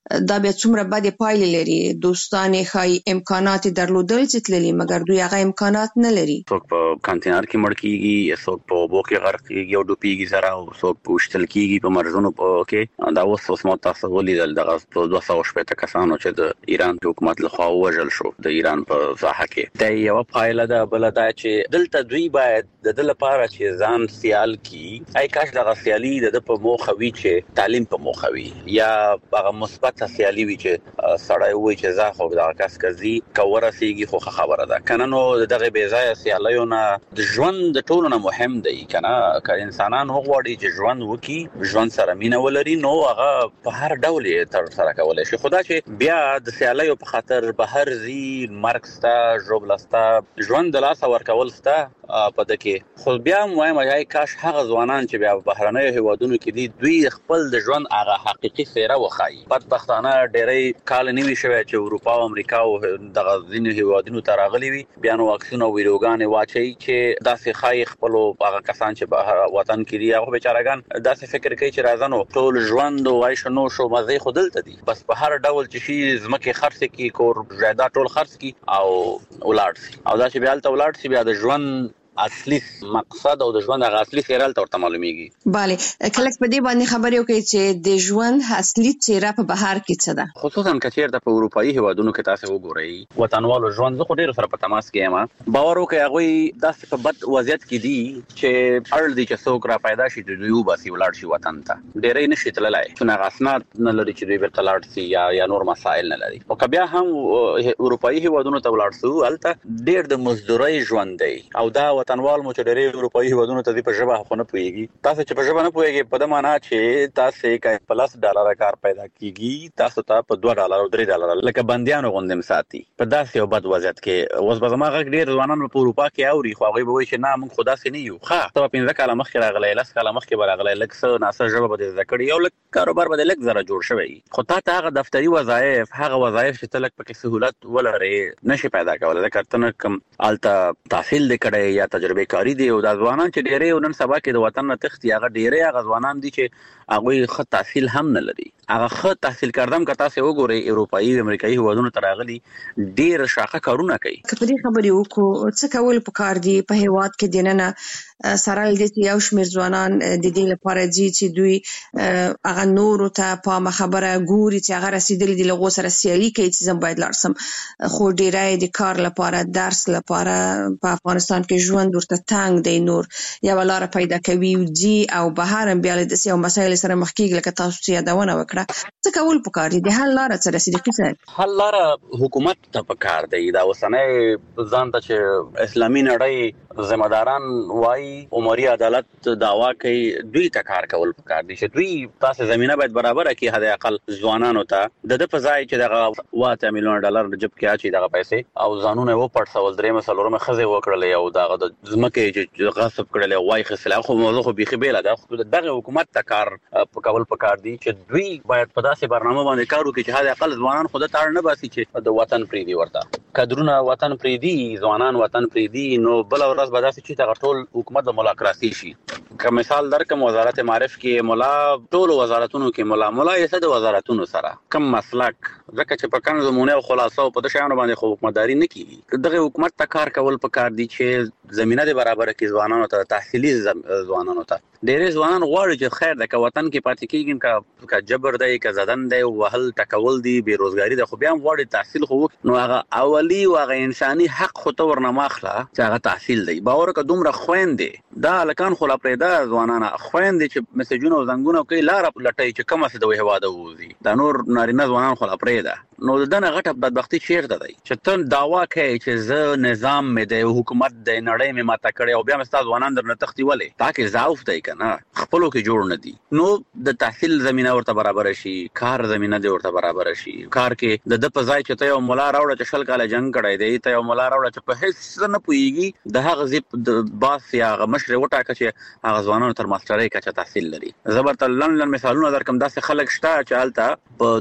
Speaker 14: دا بیا څومره بدې پایلې لري. دوستان یې ښایي امکانات درلودل چې تللي مګر دوی هغه امکانات نه لري.
Speaker 12: څوک په کانتینر کې مړ کیږي، څوک په اوبو کې غرق کیږي او ډوبېږي سره، او څوک په وشتل کیږي په مرزونو کې. دا اوس اوس مو تاسو ولیدل دغه دوه سوه شپږ کسانو چې د ایران حکومت لخوا وژل شو د ایران په ساحه کې. دا یو پایله ده. بل دا چې دلته دوی باید د دل لپاره چې ځان سیال کی، اي کاش دغه سیالي د په موخه وي چې تعلیم په موخه وي یا هغه مثبت سیالي وي چې سړی وي چې زه خو دغه کس کزي کوره سیږي خو خبره ده کنه. نو دغه بې ځای سیالیونه د ژوند د ټولو نه مهم دی کنه. که انسانان وغواړي چې ژوند وکړي، ژوند سره مینه ولري، نو هغه په هر ډول یې تر سره کولای شي. خدا چې بیا د سیالیو په خاطر بهر زی مرګ ستا ژوبلستا ژوند د لاس ورکول ستا په دکې. خو بیا وایم چې کاش هغه ځوانان چې بیا بهرنۍ هیوادونو کې دي دوی خپل د ژوند هغه حقيقي څیره وخایي. بدبختانه ډېرې کال نیوي شوی چې اروپا او امریکا او دغه ځینې هیوادونو ته راغلي وي، بیا نو واکسین او ویډیوګانې واچي چې داسې خای خپل هغه کسان چې بهر وطن کې دي هغه بیچارهګان داسې فکر کوي چې راځنو ټول ژوند او عيش نو شو مزه خودلته دي، بس په هر ډول چې شي زمکه خرڅ کی کور جایداد ټول خرڅ کی او ولارد سي. او دا چې بیا ته ولارد سي بیا د ژوند اصلي مقصد او د ژوند هغه اصلي څیره ته معلومیږي.
Speaker 14: bale کله په دې باندې خبرې وکړي چې د ژوند اصلي څیره په بهر کې څه ده،
Speaker 12: خصوصا کچیر د اروپאי هیوادونو کې تاسو وګورئ وطنوالو ژوند زه خو ډیر سره په تماس کې یم. باور وکړئ هغه داسې په بد وضعیت کې دي چې اړل دي چې څوک را پیدا شي د دوی وباسي ولاړ شي وطن ته، ډیرې نشي تللای چې اسناد نه لري چې دوی به تلاړ شي یا یا نور مسائل نه لري. او کبیا هم اروپאי هیوادونو ته ولاړ سو الته ډیر د مزدوري ژوند دی. او دا وطنوال مو چې ډېر اروپאי هیوادونو ته په ژبه خو نه پويږي. تاسو چې په ژبه نه پويږي په د معنا چې تاسو کې پلس ډالر کار پیدا کیږي، تاسو ته په دوه ډالر او درې ډالر لکه بنديانو غوندم ساتي. په داسې یو بد وضعیت کې اوس به زموږ ډېر ځوانان په اروپا کې اوري خو هغه به وایي چې نه موږ خدا سي نه یو. ښه ته پنځه کاله مخکې راغلی، لس کاله مخکې راغلی، لکه څه ناسه ژبه به د ذکر یو لک کاروبار به لک زره جوړ شوی. خو تا ته هغه دفتری وظایف، هغه وظایف چې تلک پکې سہولت ولري نشي پیدا کولای. ځکه ته کم الته تحصیل لیکړې یا تجربه کاری دی. او د ځوانان چې ډېرې نن سبا کې د وطن نه تختی هغه ډېرې هغه ځوانان دي چې هغه خط تحصیل هم نه لري. هغه خط تحصیل کردم که تاسو وګورئ اروپאי او امریکایي هیوادونو ته راغلي ډېر شاخه کارونه کوي.
Speaker 14: که په دې خبرې وکړو څه کول پکار دي په هیواد کې دننه سره د یو شمېر ځوانان د دې لپاره دي چې دوی هغه نور ته په خبره ګوري چې هغه رسیدلي دي لغو سره سیالي کوي چې زم باید لارسم. خو ډېرای د کار لپاره درس لپاره په افغانستان کې ژوند ورته تنگ دی، نور یو لار پیدا کوي دي او بهر بیا د سیاسي مسایل سره مخ کېږي لکه تاسو چې یادونه وکړه. څه کول پکار دي؟ د حل لار څه رسیدي کیسه
Speaker 12: حل لار حکومت ته پکار دی. دا وسنه ځان ته چې اسلامي نړۍ ذمہ داران وای عمري عدالت دعوا کوي دوی ته کار کول پکار دي چې دوی تاسو زمينه باید برابر کړي. هدا اقل ځوانانو ته د د فزای چې دغه واته میلیون ډالر جب کې اچي دغه پیسې او ځانونه و پړ سوال درې مسلورمه خزه وکړلې او دغه د ځمکه چې غصب کړلې وای خسله خو موضوع خو بيخي بیل ده. خو دغه حکومت ته کار کول پکار دي چې دوی باید په داسې برنامه باندې کار وکړي چې هدا اقل ځوانان خود ته اړ نه باسي چې د وطن پری دی ورته کډرونه وطن پری دی ځوانان وطن پری دی. نو بل ورځ به داسې چې دغه ټول حکومت د ملاقاتي شي. که مثال درکم وزارت معارف کې مولا ټول وزارتونو کې مولا مولا یې څه د وزارتونو سره کم مسلک ځکه چې په کان زمونه او خلاصو په دشانو باندې خو حکومتداري نه کیږي. دغه حکومت ته کار کول پکار دي چې زمينه د برابر کې ځوانانو ته تحصیلي ځوانانو ته ډېر ځوانان غواړي چې خیر د وطن کې پاتې کیږي کا کا جبر دی کا زدن دی وهل ټکول دی بیروزګاری د خو بیا غواړي تحصیل خو نو هغه اولی او هغه انساني حق خو ته ورنماخله چې هغه تحصیل دی. باور که دومره خويندې دا لکان خو لا پرېدا ځوانانه خويندې چې مسجونه او زنګونه کوي لار لټي چې کومه څه د هواده وځي دا نور نارینه ځوانان خو لا پرېدا. نو دنه غټه بدبختی چیرته دی چې ته داوا کوي چې زه نظام مې د حکومت د نړۍ مې ماته کړې او بیا مستاز ځوانان درنه تختی ولې تاکي ضعف دی کنه خپلو کې جوړ نه دي. نو د تحصیل زمينه ورته برابر شي، کار زمينه دی ورته برابر شي. کار کې د د په ځای چې ته یو مولا راوړه چې شل کاله جنگ کړی دی، ته یو مولا راوړه چې په هیڅ نه پويږي د هغه زیپ د باس یا هغه مشر وټاکه چې هغه ځوانانو تر ماسترۍ کچه تحصیل لري. زبرت لن لن مثالونه درکم داسې خلک شته چې حالت په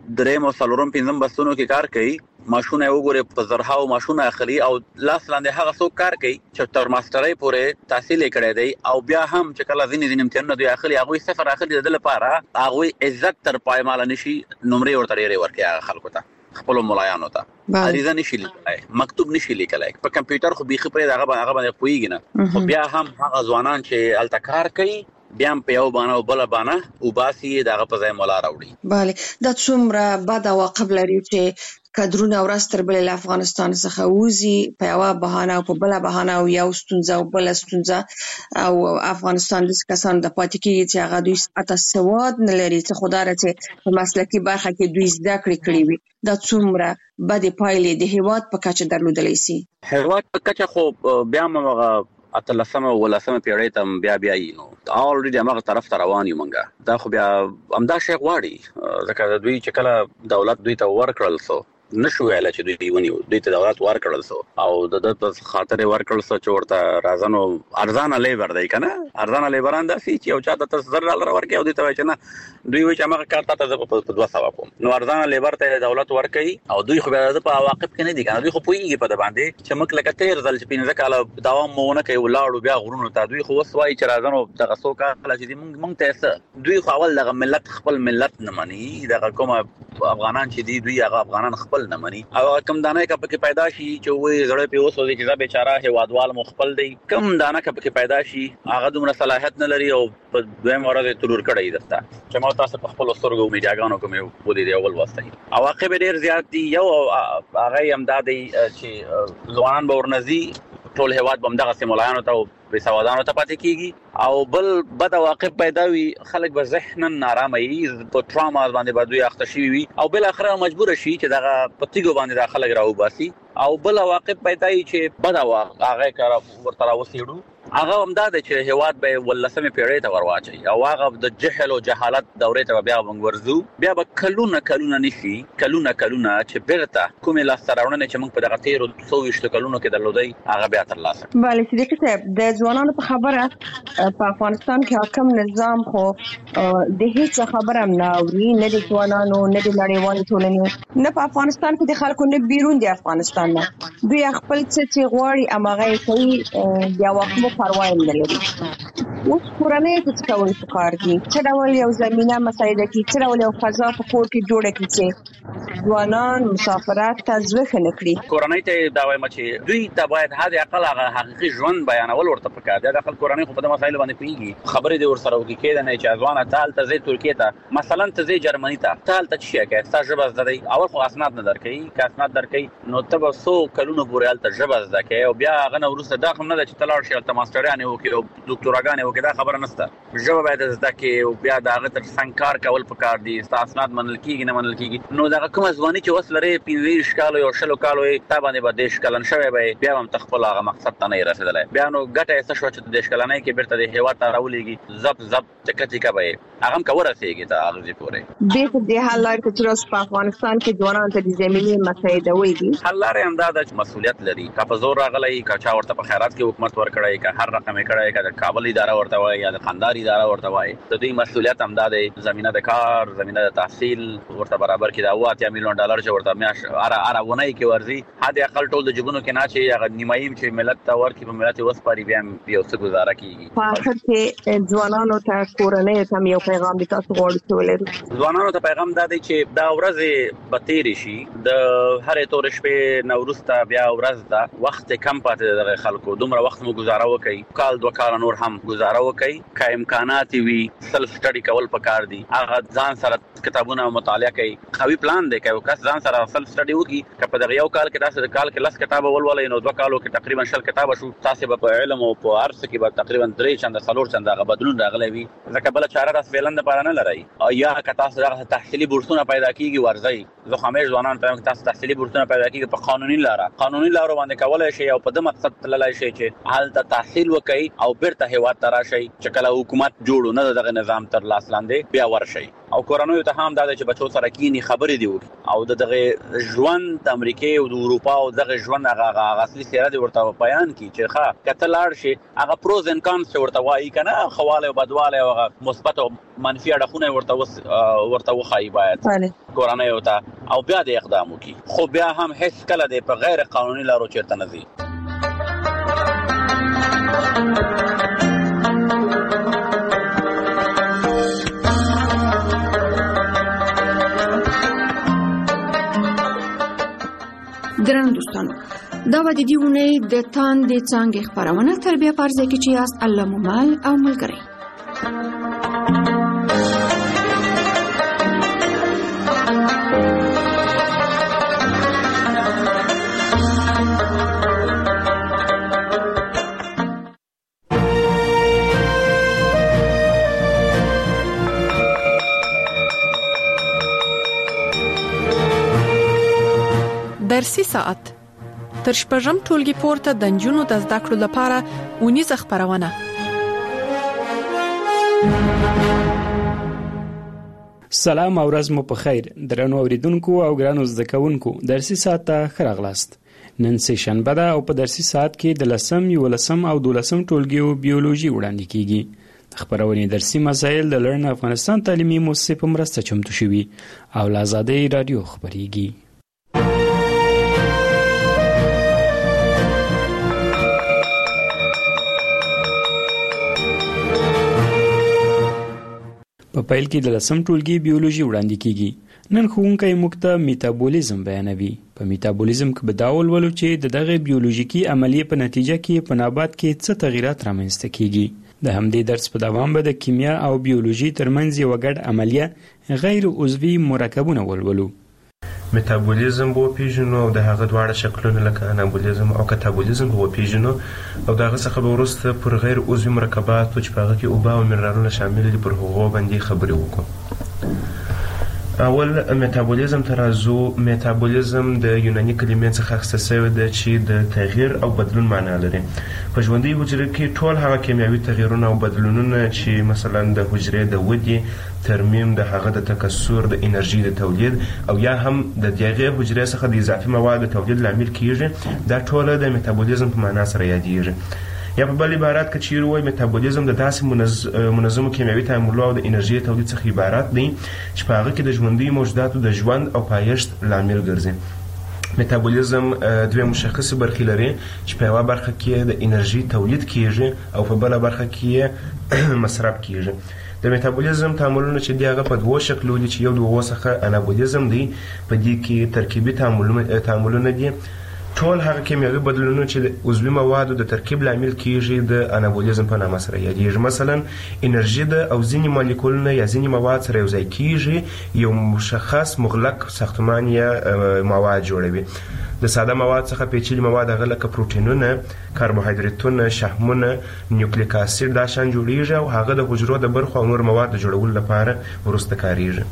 Speaker 12: درې مو څلورم پنځم بستونو کې کار کوي ماشونه وګوره په زرهاو ماشونه اخلي او لاس لاندې هغه څوک کار کوي چې تر ماسترۍ پورې تحصیل کړی دی او بیا هم چې کله ځینې ځینې امتحانونه دوی اخلي هغه صفر اخلي د لپاره هغه عزت تر پایمال نشي نمرې ورته لري ورکه خلکو ته خپل ملایانو ته عریضه نشي لیکلای مکتوب نشي لیکلای په کمپیوټر خو بيخي پرې هغه هغه باندې پويږي نه خو بیا هم هغه ځوانان چې التکار کوي بیا په یو باندې او بل باندې او باسي دغه په ځای مولا راوړي
Speaker 14: bale دا څومره بد عواقب لري چې کډرونه ورستر بل له افغانستان څخه وځي په یو بهانه او په بل بهانه او یو ستونزه او بل ستونزه او افغانستان د کسان د پاتې کېږي چې هغه دوی اته سواد نه لري چې خدای راته په مسلکي برخه کې دوی زده کړې کړې وي دا څومره بد پایلې د هیواد په کچه درلودلای شي
Speaker 12: هیواد په کچه خو بیا موږ اتلسمه ولسمه پیړۍ ته بیا بیا یې نو اولریډي هغه طرف ته روان یو مونږه دا خو بیا امدا شیخ واړي ځکه دوی چې کله دولت دوی ته ورکړل سو نشو ویل چې دوی دیونی دوی ته دولت ورکړل سو او د د خاطر ورکړل سو چې ورته رازانو ارزانه لیبر دی کنه ارزانه لیبران داسي چې او چاته تاسو زر ډالر ورکړي او دوی ته وایي چې نه دوی وایي چې هغه کار ته په دوه سوا کوم نو ارزانه لیبر ته دولت ورکړي او دوی خو بیا د په عواقب کې نه دي کنه دوی خو پويږي په د باندې چې مکه لکه تیر ځل چې پینځه کاله دوام مونه کوي ولاړو بیا غرونو ته دوی خو وسوي چې رازانو دغه څوک خلک چې مونږ مونږ ته دوی خو اول دغه ملت خپل ملت نه مني دغه کومه افغانان چې دي دوی هغه افغانان خپل نه مني او کم دانه کا پکې پیدا شي چې وې زړه په اوسو دي چې دا بیچاره هوادوال مخبل دی کم دانه کا پکې پیدا شي هغه دومره صلاحیت نه لري او په دویم ورځ ترور کړی دستا چې ما تاسو په خپل سترګو میډیاګانو کوم یو ودی دی اول واسطه عواقب ډیر زیات دي یو هغه امدادي چې ځوانان به ورنځي ټول هواد بمدغه سیمولانو ته په سوادانو ته پاتې کیږي او بل بد عواقب پیدا وي خلک به ذهنن نارامه وي په ټراما باندې به دوی اخته شي وي او بل اخر مجبور شي چې دغه پتیګو باندې د خلک راو باسي او بل عواقب پیدا وي چې بد عواقب هغه کار ورته راوسیړو هغه امداد چې هواد به ولسمه پیړۍ ته ورواچي او هغه د جهل او جهالت دورې ته بیا ورزو بیا به کلونه کلونه نشي کلونه کلونه چې بیرته کومه لاستراونه چې موږ په دغه تیر څو وشت کلونو کې درلودای هغه بیا تر لاسه
Speaker 14: bale صدیق صاحب د ځوانانو په خبره په افغانستان کې حاکم نظام خو د هیڅ خبره نه اوري نه د ځوانانو نه د نړیوال ټولنې نه په افغانستان کې د خلکو نه بیرون د افغانستان نه دوی خپل څه غواړي امغه کوي بیا وخت پروا نه لري اوس کورنۍ څه کول پکار دي چې ډول یو زمينه مساعده کی چې ډول یو فضا په کور کې جوړه کړي چې ځوانان مسافرات ته ځوخه نه کړي
Speaker 12: کورنۍ ته دا وایم چې دوی ته باید هغه عقل هغه حقيقي ژوند بیانول ورته پکار دي د خپل کورنۍ په دغه مسایل باندې پیږي خبرې د ور سره وکړي کېد نه چې ځوانه تال ته زی ترکیه ته مثلا ته زی جرمني ته تال ته شي کې ستا ژبه زده دی اول خو اسناد نه درکې کا اسناد درکې نو ته به سو کلونو پورې الته ژبه زده کې او بیا هغه نو ورسره دا کوم نه چې تلاړ شي الته ماسترانه وکړي او ډاکټراګانه وکړي دا خبره نشته ژبه باید زده کې او بیا دا هغه تر څنګه کول پکار دي ستا اسناد منل کېږي نه منل کېږي نو دا کوم ځواني چې وسلره پینځه کالو یو شلو کالو تا باندې به دیش کلن شوی به بیا هم تخپل هغه مقصد ته نه رسیدلای بیا نو ګټه څه شو چې دیش کلنای کې بیرته د هیوا ته راولېږي زب زب چکتی کا به هغه کوم ورسېږي ته هغه پورې
Speaker 14: به د حل لار چې په افغانستان کې ځوانان ته د زمینی مسایده وي دي
Speaker 12: حل لار هم دا د مسولیت لري کا په زور راغلی کا چا ورته په خیرات کې حکومت ورکړای کا هر رقم کړای کا د کابل اداره ورته وای یا د خاندار اداره ورته وای د دې مسولیت هم دا د زمينه د کار زمينه د تحصیل ورته برابر کې دا واته میلیون ډالر چې ورته میاش اره اره ونای کې ورزي هدا اقل ټول د جبونو کې نه چې هغه نیمایم چې ملت ته ورکی په ملت وس پاري بیا یو څه گزاره کیږي
Speaker 14: په اخر کې ځوانانو ته کورنۍ ته یو پیغام د تاسو غوړ ولري
Speaker 12: ځوانانو ته پیغام دا دی چې دا ورځ به تیر شي د هرې تور شپې نوروز ته بیا ورځ دا وخت کم پاتې د خلکو دومره وخت مو گزاره وکړي کال دوه کال نور هم گزاره وکړي کا امکانات وي سلف سټډي کول پکار دي هغه ځان سره کتابونه مطالعه کوي قوي پلان دی کوي کس ځان سره سلف سټډي وکړي کله په یو کال کې تاسو د کال کې لس کتاب ولولای نو دوه کالو کې تقریبا شل کتاب شو تاسو په علم او په ارث کې به تقریبا درې چنده څلور چنده غو بدلون راغلی وي ځکه بل چاره راس ویلند لپاره نه لري او یا که تاسو د تحصیلي بورسونه پیدا کیږي ورځي زه همیش ځوانان ته تاسو تحصیلي بورسونه پیدا کیږي په قانوني لار قانوني لار باندې کولای شي او په د مقصد تللای شي چې حالت تحصیل وکړي او بیرته هیواد ته راشي چې کله حکومت جوړو نه دغه نظام تر لاس لاندې بیا ورشي او کورنۍ ته هم دا چې بچو سره کینی خبرې دی او دغه ژوند د امریکا او د اروپا او دغه ژوند هغه اصلي سیره دی ورته بیان کی چې ښه کته لاړ شي هغه پروز ان کانس ورته وایي کنه خواله او بدواله او مثبت او منفي اړخونه ورته ورته وخایي باید کورنۍ ته او بیا د اقدام وکي خو بیا هم هیڅ کله د په غیر قانوني لارو چیرته نه ځي.
Speaker 10: ګرانو دوستانو دا و د دې اونۍ د تاندې څانګې خپرونه تر بیا په ځای کې چې یاست الله مو مال او ملګری.
Speaker 15: درسي ساعت تر شپږم ټولګي پورته د نجونو د زده کړو لپاره اونیزه خپرونه.
Speaker 16: سلام او ورځ مو په خیر درنو اوریدونکو او ګرانو زده کوونکو. درسي ساعت ته ښه راغلاست. نن سه شنبه ده او په درسي ساعت کې د لسم یولسم او دولسم ټولګیو بیولوژي وړاندې کیږي. خبرونه درسي مسایل د لرن افغانستان تعلیمي مؤسسې په مرسته چمتو شوي او له آزادۍ رادیو خبريږي. په پیل کې د لسم ټولګي بیولوژي وړاندې کیږي. نن ښوونکی موږ ته میتابولیزم بیانوي. په میتابولیزم کې به دا ولولو چې د دغه بیولوژیکي عملیې په نتیجه کې په نبات کې څه تغیرات رامنځته کیږي. د همدې درس په دوام به د کیمیا او بیولوژي ترمنځ یو ګډ عملیه غیر عضوي مرکبونه ولولو.
Speaker 17: میتابولیزم به پیژنو او د هغه دواړه شکلونه لکه انابولیزم او کاتابولیزم به پیژنو او دغه څخه به وروسته پر غیر عضوي مرکبات چې په هغه کې اوبه او منرالونه شامل دي پر هغو باندې خبرې وکړو. اول میتابولیزم ترازو. میتابولیزم د یوناني کلمې څخه اخیستل شوی دی چې د تغییر او بدلون معنی لري. په ژوندۍ حجره کې ټول هغه کیمیاوي تغیرونه او بدلونونه چې مثلا د حجرې د ودې، ترمیم، د هغه د تکثر، د انرژي د تولید او یا هم د دغه حجرې څخه د اضافي موادو تولید لامل کیږي، دا ټول د میتابولیزم په معنا سره یادېږي. یا په بل عبارت کې چیرې وایي میتابولیزم د داسې منظم منظمو کیمیاوي تعاملونو او د انرژي تولید څخه عبارت دی چې په هغه کې د ژوندۍ موجوداتو د ژوند او پایښت لامل ګرځي. میتابولیزم دوه مشخصه برخې لري چې په یوه برخه کې د انرژي تولید کیږي او په بله برخه کې مصرف کیږي. د میتابولیزم تعاملونه چې دی هغه په دوه شکلو دي چې یو د هغو څخه انابولیزم دی. په دې کې ترکیبي تعاملونه دي. ټول هغه کیمیاوي بدلونونه چې د عضوي موادو د ترکیب لامل کیږي د انابولیزم په نامه سره یادېږي. مثلا انرژي د او ځینې مالیکولونه یا ځینې مواد سره یوځای کیږي، یو مشخص مغلق ساختمان یا مواد جوړوي. د ساده مواد څخه پیچلي مواد هغه لکه پروټینونه، کاربوهایدریتونه، شحمونه، نیوکلیک اسید دا شان جوړیږي او هغه د حجرو د برخو او نور مواد د جوړولو لپاره وروسته کاریږي.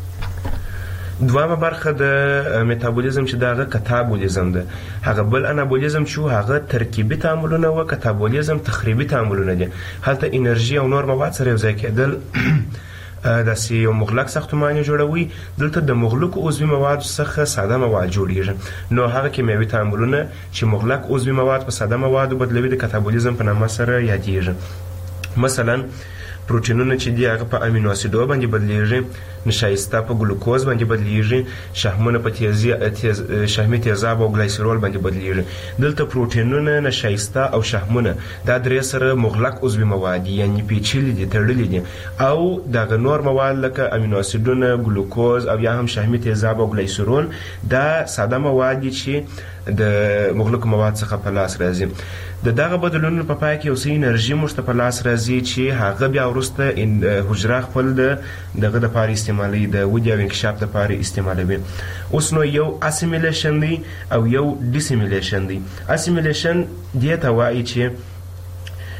Speaker 17: دوامه برخه د میتابولیزم چې دغه کاتابولیزم ده. هغه بل انابولیزم چې هغه ترکیبي تعاملونه او کاتابولیزم تخریبي تعاملونه دي. هلته انرژي او نور مواد سره یوځای کېدل داسې یو مغلق ساختمان جوړوي. دلته د مغلق عضوي مواد څخه ساده مواد جوړیږي. نو هغه کیمیاوي تعاملونه چې مغلق عضوي مواد په ساده موادو بدلوي د کاتابولیزم په نامه سره یادېږي. مثلا پروټینونه چې دی هغه په امینو اسیدو باندې بدلیږي، نشایسته په ګلوکوز باندې بدلیږي، شحمونه په تیزی تیز شحمي تیزاب او ګلایسرول باندې بدلیږي. دلته پروټینونه، نشایسته او شحمونه دا درې سره مغلق عضوي مواد یعنی پیچلي دي، تړلي دي، او دغه نور مواد لکه امینو اسیدونه، ګلوکوز او یا هم شحمي تیزاب او ګلایسرول دا ساده مواد دي چې د مغلق مواد څخه په لاس راځي. د دغه بدلونونو په پای کې یو څه انرژي موږ ته په لاس راځي چې هغه بیا وروسته حجره خپل د دغه دپاره استعمالوي، د ودې او انکشاف دپاره استعمالوي. اوس نو یو اسیمیلیشن دی او یو ډیسیمیلیشن دی. اسیمیلیشن دې ته وایي چې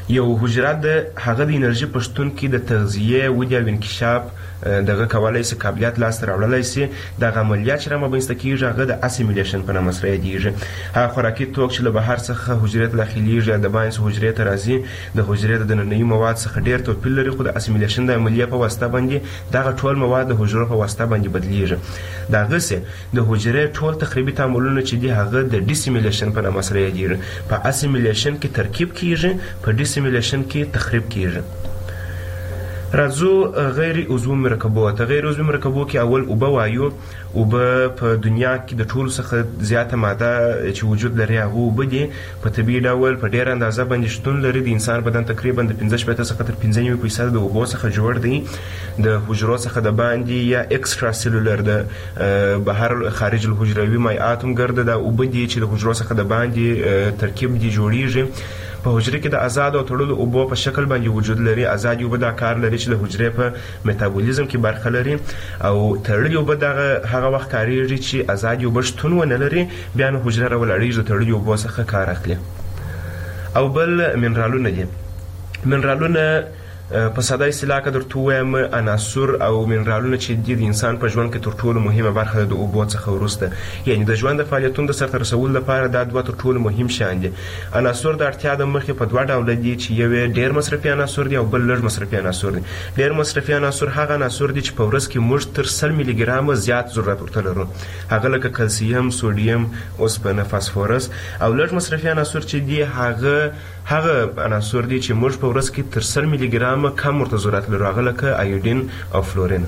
Speaker 17: یو حجره د هغه د انرژي په شتون کې د تغذیه ودې او انکشاف دغه کولای شي قابلیت لاسته راوړلی شي. دغه عملیات چې رامنځته کېږي هغه د اسیمیلیشن په نامه سره یادېږي. هغه خوراکي توک چې له بهر څخه حجرې ته داخلیږي د باندې حجرې ته راځي د حجرې د دننني مواد څخه ډېر توپیر لري، خو د اسیمیلیشن د عملیې په واسطه باندې دغه ټول مواد د حجرو په واسطه باندې بدلیږي. دغسې د حجرې ټول تخریبي تعاملونه چې دي هغه د ډیسیمیلیشن په نامه سره یادېږي. په اسیمیلیشن کې ترکیب کېږي، په ډیسیمیلیشن کې تخریب کېږي. راځو غیر عضوي مرکبو ته. غیر عضوي مرکبو کې اول اوبه وایو. اوبه په دنیا کې د ټولو څخه زیاته ماده چې وجود لري هغه اوبه دي. په طبیعي ډول په ډېره اندازه باندې شتون لري. د انسان بدن تقریبا د پنځه شپېته څخه تر پنځه نوي فیصده د اوبو څخه جوړ دی. د حجرو څخه د باندې یا اکسترا سیلولر د بهر خارج الحجروي مایعات هم ګرده د اوبه دي چې د حجرو څخه د باندې ترکیب دي جوړیږي. په حجره کې د آزاد او تړلو اوبو په شکل باندې وجود لري. آزاد اوبه دا کار لري چې د حجرې په میتابولیزم کې برخه لري، او تړلې اوبه دغه هغه وخت کاریږي چې آزاد اوبه شتون ونه لري، بیا نو حجره راولاړېږي د تړلې اوبو څخه کار اخلي. او بل منرالونه دي. منرالونه په ساده اصطلاح کې درته ووایم عناصر او منرالونه چې دي د انسان په ژوند کې تر ټولو مهمه برخه ده د اوبو څخه وروسته. یعنې د ژوند د فعالیتونو د سرته رسولو لپاره دا دوه تر ټولو مهم شیان دي. عناصر د اړتیا د مخې په دوه ډوله دي چې یو یې ډېر مصرفي عناصر دي او بل لږ مصرفي عناصر دي. ډېر مصرفي عناصر هغه عناصر دي چې په ورځ کې موږ تر سل میلي ګرامه زیات ضرورت ورته لرو، هغه لکه کلسیم، سوډیم، اوسپنه، فاسفورس. او لږ مصرفي عناصر چې دي هغه هغه عناصر دي چې موږ په ورځ کې تر سل میلي ګرامه کم ورته ضرورت لرو، هغه لکه ایودین او فلورین.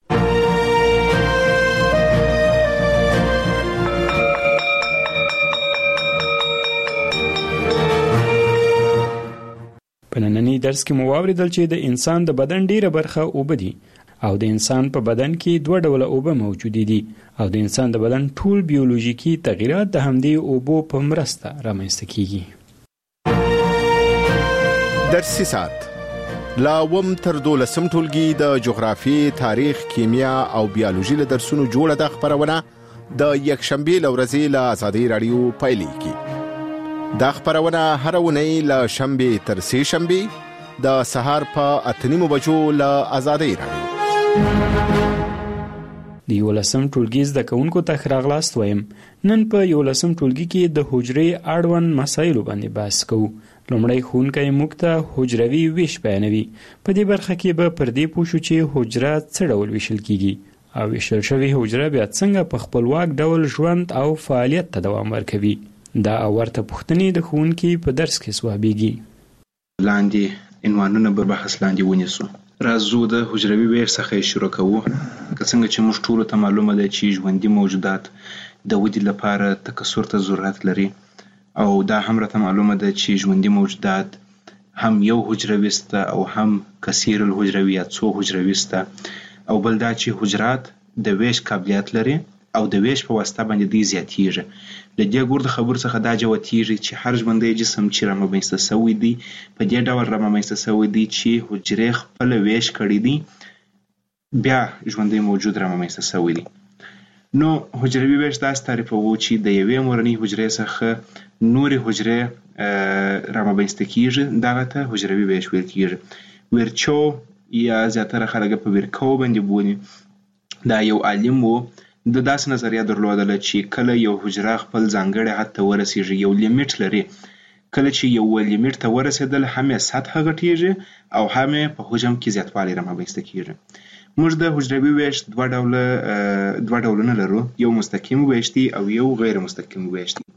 Speaker 16: په ننني درس کې مو واورېدل چې د انسان د بدن ډیره برخه اوبه دي او د انسان په بدن کې دوه ډوله اوبه موجودې دي او د انسان د بدن ټول بیولوژیکي تغییرات د همدې اوبو په مرسته رامنځته کیږي.
Speaker 18: درسي ساعت لا وم تر دولسم ټولګي د جغرافي، تاریخ، کیمیا او بیولوژي له درسونو جوړه د خبرونه د یکشنبه لورځي له آزادۍ رادیو پایلیږي. دا خبرونه هر اونۍ له شنبه تر سه شنبه د سهار په اتنیمو بجو له آزادۍ رادیو.
Speaker 16: د یولسم ټولګي زده کوونکو ته ښه راغلاست وایم. نن په یولسم ټولګي کې د حجرې اړوند مسایلو باندې بحث کوو. لومړی ښوونکی موږ ته حجروي ویش بیانوي. په دې برخه کې به پر دې پوه شو چې حجره څه ډول ویشل کیږي او ویشل شوې حجره بیا څنګه په خپلواک ډول ژوند او فعالیت ته دوام ورکوي. دا او ورته پوښتنې د ښوونکي په درس کې ځوابیږي.
Speaker 19: لاندې عنوانونه به بحث لاندې ونیسو. راځو د حجروي ویش څخه شروع کوو. که څنګه چې موږ ټولو ته معلومه ده چې ژوندي موجودات د ودې لپاره تکثر ته ضرورت لري، او دا هم راته معلومه ده چې ژوندي موجودات هم یو حجروي سته او هم کثیر الحجروي یا څو حجروي سته، او بل دا چې حجرات د ویش قابلیت لري او د ویش په واسطه باندې دوی زیاتیږي. له دې ګور د خبرو څخه دا جوتیږي چې هر ژوندی جسم چې رامنځته شوی دی په دې ډول رامنځته شوی دی چې حجرې خپل ویش کړی دی، بیا ژوندی موجود رامنځته شوی دی. نو حجروي ویش داسې تعریفوو چې د یوې مورنۍ حجرې څخه نورې حجرې رامنځته کیږي، دغه ته حجروي ویش ویل کیږي. ویرچو یا زیاتره خلک په ویرکو باندې بولي. دا یو عالم و، د داسې نظریه درلودله چې کله یو حجره خپل ځانګړي حد ته ورسیږي، یو لیمیټ لري، کله چې یو لیمیټ ته ورسېدل هم یې سطحه غټیږي او هم یې په حجم کې زیاتوالی رامنځته کیږي. موږ د حجروي ویش دوه ډوله دوه ډولونه لرو، یو مستقیم ویش دی او یو غیر مستقیم ویش دی.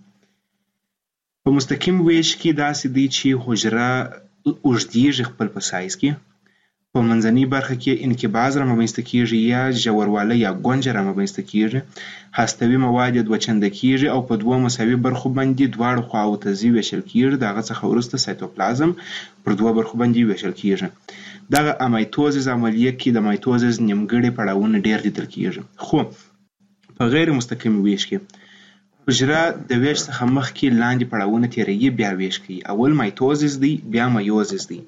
Speaker 19: په مستقیم ویش کې داسې دی چې حجره اوږدیږي خپل په سایز کې، په منځنۍ برخه کې انقباض رامنځته کیږي یا ژوروالی یا ګونجه رامنځته کیږي، هستوي مواد دوه چنده کیږي او په دوه مساوي برخو باندې دواړو خواو ته ځي ویشل کیږي. د هغه څخه وروسته سایتوپلازم پر دوه برخو باندې ویشل کیږي. دغه امایتوزیس عملیه کې د مایتوزیس نیمګړي پړاوونه ډیر لیدل کیږي. خو په غیر مستقیم ویش کې حجره د ویش څخه مخکې لاندې پړاوونه تیروي، بیا ویش کوي. اول مایتوزیس دی، بیا میوزیس دی.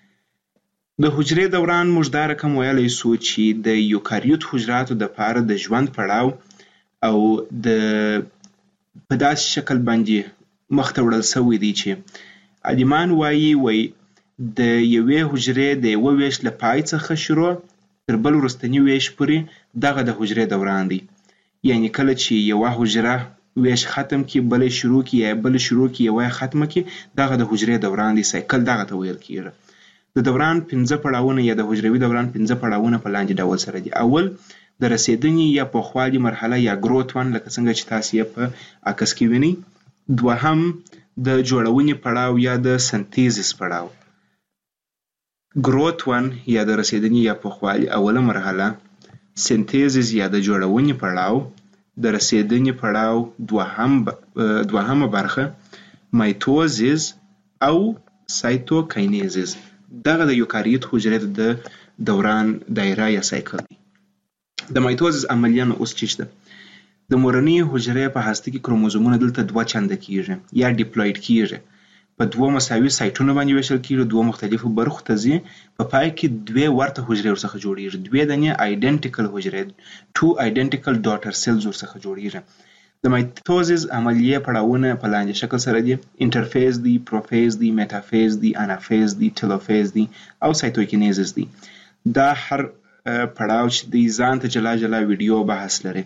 Speaker 19: د حجرې دوران موږ دا رقم ویلی سو چې د یوکاریوت حجراتو دپاره د ژوند پړاو او د په داسې شکل باندې مخته وړل سوی دی چې عالمان وایي وایي د یوې حجرې د یو ویش له پای څخه شروع تر بل وروستنی ویش پورې دغه د حجرې دوران دی. یعنی کله چې یو حجره ویش ختم کی بل شروع کی یا بل شروع کی یو ختم کی دغه د حجرې دوران دی. سایکل دغه ته ویل کیږي. د دوران پنځه پړاوونه یا د حجروي دوران پنځه پړاوونه په لاندې ډول سره دي. اول د رسیدنې یا پوخوالي مرحله یا گروت ون لکه څنګه چې تاسو یې په عکس کې وینئ. دوهم د جوړونې پړاو یا د سنتیزس پړاو. گروت ون یا د رسیدنې یا پوخوالي اوله مرحله، سنتیزس یا د جوړونې پړاو، د رسیدنې پړاو دوهم دوهمه برخه، مایتوزیس او سایتوکاینیزس. دغه د یوکاریوت حجرې د دوران دایره یا سایکل دی. د مایتوزیس عملیه نو اوس چی شته؟ د مورنۍ حجرې په هسته کې کروموزومونه دلته دوه چنده کیږي یا ډیپلوید کیږي. په دوه مساوي سایټونو باندې ویشل کیږي، دوه مختلفو برخو ته ځي. په پای کې دوه ورته حجرې ورڅخه جوړیږي. دوه دنه آیډنټیکل حجرې، ټو آیډنټیکل ډاټر سیلز ورڅخه جوړیږي. د مایتوزیس عملیه پړاوونه په لاندې شکل سره دي: انټرفیز دی، پروفیز دی، میټافیز دی، انافیز دی، ټیلوفیز دی او سایتوکینیزس دی. دا هر پړاو چې دی ځان ته جلا جلا ویډیو بحث لري.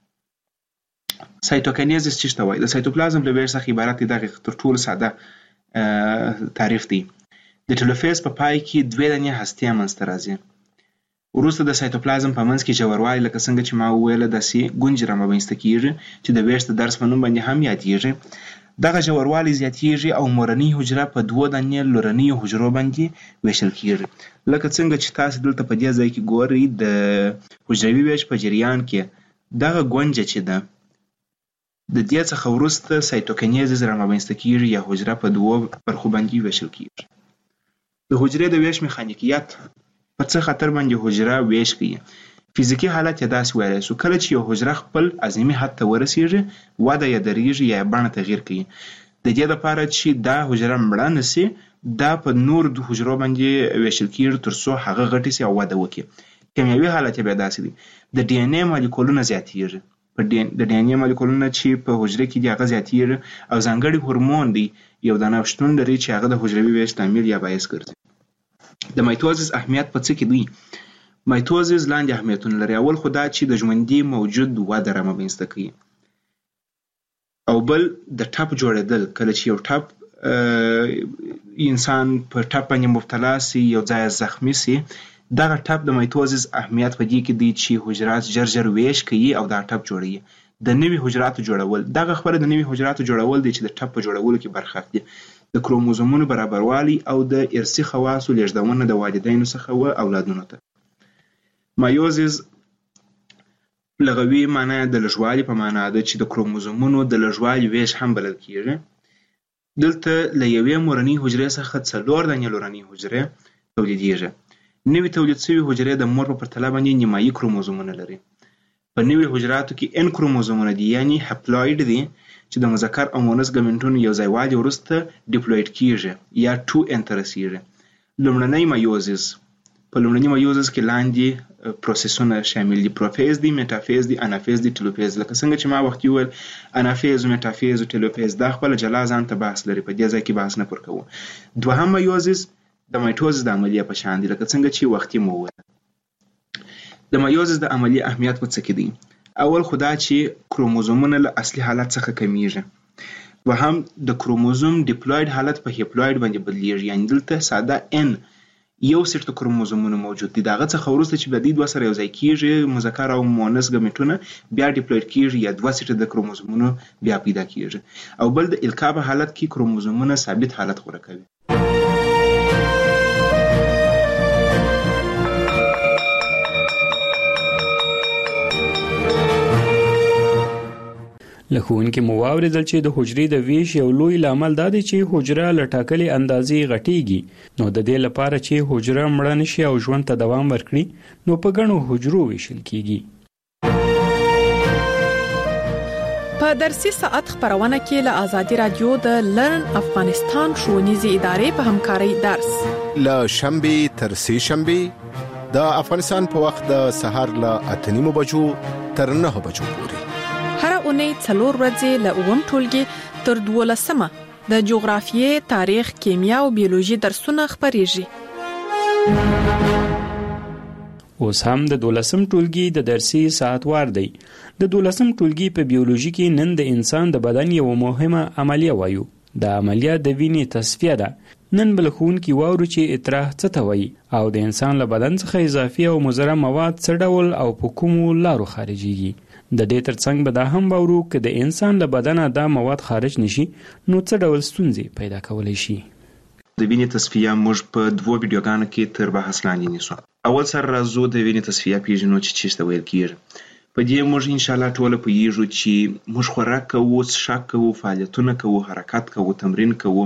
Speaker 19: سایتوکینیزس څه ته وایي؟ د سایتوپلازم له ویش څخه عبارت دی. دغه تر ټولو ساده تعریف دی. د ټیلوفیز په پای کې دوه دانې هستې منځته راځي. وروسته د سایتوپلازم په منځ کې ژوروالی لکه څنګه چې ما وویله داسې ګونجې رامنځته کیږي چې د ویش د درس په نوم باندې هم یادیږي. دغه ژوروالی زیاتیږي او مورنۍ حجره په دوه دانې لورنیو حجرو باندې ویشل کیږي. لکه څنګه چې تاسو دلته په دې ځای کې ګورئ د حجروي ویش په جریان کې دغه ګونجه چې ده د دې څخه وروسته سایتوکینیزس رامنځته کیږي یا حجره په دوه برخو باندې ویشل کیږي. د حجرې د ویش میخانیکیت په څه خاطر باندې حجره ویش کوي؟ فزیکی حالت یې داسې ویلی شو: کله چې یو حجره خپل عظیمي حد ته ورسیږي وده یې درېږي یا بڼه تغییر کوي. د دې لپاره چې دا حجره مړه نشي دا په نور د حجرو باندې ویشل کیږي تر څو هغه غټه سي او وده وکړي. کیمیاوي حالت یې بیا داسې دی: د ډي ان اې مالیکولونه زیاتیږي. په د ډي ان اې مالیکولونه چې په حجره کې دي هغه زیاتیږي او ځانګړي هورمون دی یو دانه شتون لري چې هغه د حجروي ویش لامل یا باعث ګرځي. د مایتوزیس اهمیت په څه کې دی؟ مایتوزیس لاندې اهمیتونه لري. اول خو دا چې د ژوندي موجود وده رامنځته کوي، او بل د ټپ جوړېدل. کله چې یو ټپ انسان په ټپ باندې مبتلا سي، یو ځای زخمی سي، دغه ټپ د مایتوزیس اهمیت په دې کې دی چې حجرات ژر ژر ویش کوي او دا ټپ جوړوي. د نوي حجراتو جوړول، دغه خبره د نوي حجراتو جوړول دی چې د ټپ په جوړولو کې برخه اخلي. د کروموزومونو برابروالی او د ارثي خواصو لیږدونه د والدینو څخه و اولادونو ته. مایوزیس لغوي معنی د لږوالي په معنا ده چې د کروموزومونو د لږوالي ویش هم بلل کیږي. دلته له یوې مورنۍ حجرې څخه څلور دانې لورنۍ حجرې تولیدیږي. نوي تولید شوي حجرې د مور په پرتله باندې نیمایي کروموزومونه لري. په نوي حجراتو کې ان کروموزومونه دي، یعنی هپلوید دي، چې د مذکر او مؤنث ګمنټونو یو ځای والي وروسته ډیپلوید کیږي یا ټو انټر رسیږي. لومړنی مایوزیس، په لومړني مایوزیس کې لاندې پروسسونه شامل دي: پروفیز دی، میټافیز دی، انافیز دی، ټیلوفیز. لکه څنګه چې ما وختي وویل انافیز، میټافیز او ټیلوفیز دا خپل جلا ځان ته بحث لري، په دې ځای کې بحث نه پر کوو. دوهم مایوزیس د مایټوزیس د عملیه په شان دی، لکه څنګه چې وختي مو وویل. د مایوزیس د عملیه اهمیت په څه کې دی؟ اول خو دا چې کروموزومونه له اصلي حالت څخه کمیږي. دوهم د کروموزوم ډیپلوید حالت په هپلوید باندې بدلیږي، یعنی دلته ساده ان یو سیټ د کروموزومونو موجود دي. دغه څخه وروسته چې د دې دوه سره یو ځای کیږي مذکر او مؤنث ګمنټونه بیا ډیپلوید کیږي یا دوه سیټ د کروموزومونو بیا پیدا کیږي. او بل د القا په حالت کې کروموزومونه ثابت حالت غوره کوي.
Speaker 16: لکهونکې مو واورېدل چې د حجرې د ویش یو لوی لامل دا دی چې حجره له ټاکلې اندازې غټیږي. نو د دې لپاره چې حجره مړه نشي او ژوند ته دوام ورکړي نو په ګڼو حجرو ویشل کیږي.
Speaker 15: په درسي ساعت خبرونه کې له آزادي رادیو د لرن افغانستان ښوونیزې ادارې په همکارۍ درس
Speaker 18: له شنبې تر سې شنبې د افغانستان په وخت د سهار له اته نیمو بجو تر نهه بجو پورې.
Speaker 15: هر اونۍ څلور ورځې له اووم ټولګي تر دولسمه د جغرافیې، تاریخ، کیمیا او بیولوژي درسونه خبريږي.
Speaker 16: اوس هم د دولسم ټولګي د درسي ساعت وار دی. د دولسم ټولګي په بیولوژي کې نن د انسان د بدن یو مهمه عملیه وایو. د عملیه د وینې تصفیه ده. نن بل ښوونکي واورو چې اطراح څه ته وایي او د انسان له بدن څخه اضافي او مضره مواد څه ډول او په کومو لارو خارجيږي. د دې ترڅنګ به دا هم واورو چې د انسان له بدنه دا مواد خارج نشي نو څه ډول ستونزې پیدا کولی شي.
Speaker 19: د وینې تصفیه موږ په دوو ویډیوګانو کې تر بحث لاندې نیسو. اول سر راځو د وینې تصفیه پیژنو چې چیرته ویل کیږي. په دې موږ ان شاء الله ټول پوهیږو چې موږ خوراک کوو، څښاک کوو، فعالیتونه کوو، حرکت کوو، تمرین کوو.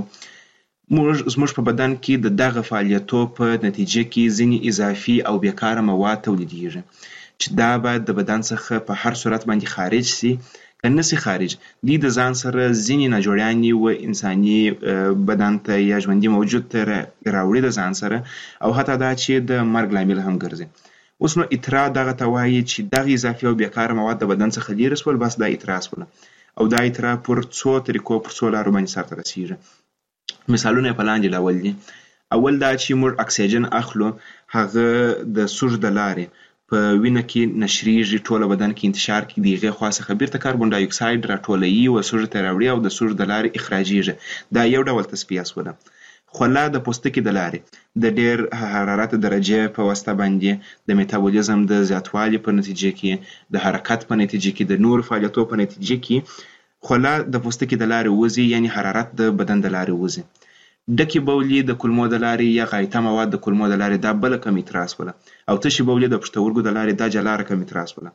Speaker 19: موږ زموږ په بدن کې د دغه فعالیتو په نتیجه کې ځینې اضافي او بیکاره مواد تولیدېږي چې دا باید د بدن څخه په هر صورت باندې خارج سي. که نه سي خارج، دوی د ځان سره ځینې ناجوړیانې و انساني بدن ته یا ژوندي موجود ته راوړي د ځان سره او حتی دا چې د مرګ لامل هم ګرځي. اوس نو اطراح دغه ته وایي چې دغه اضافي او بیکاره مواد د بدن څخه لیرې سول، بس دا اطراح سوله او دا اطراح پر څو طریقو پر څو لارو باندې سرته رسیږي. مثالونه په لاندې ډول دي. اول دا چې موږ اکسیجن اخلو، هغه د سوژ د لارې په وینه کې نشریږي، ټوله بدن کې انتشار کوي، د هغې خوا څخه بیرته کاربن ډای اکساید راټولوي او سوژ ته راوړي او د سوژ د لارې اخراجیږي. دا یو ډول تصفیه سوله. خوله د پوستکي د لارې د ډیر حرارت درجه په واسطه باندې د میتابولیزم د زیاتوالي په نتیجه کې، د حرکت په نتیجه کې، د نور فعالیتونو په نتیجه کې خوله د پوستکي د لارې وځي، یعنی حرارت د بدن د لارې وځي. ډکې بولې د کولمو د لارې یا غایطه مواد د کولمو د لارې دا بله کم اطراح سوله او تشې بولې د پښتورګو د لارې دا جلا رقم اطراح سوله.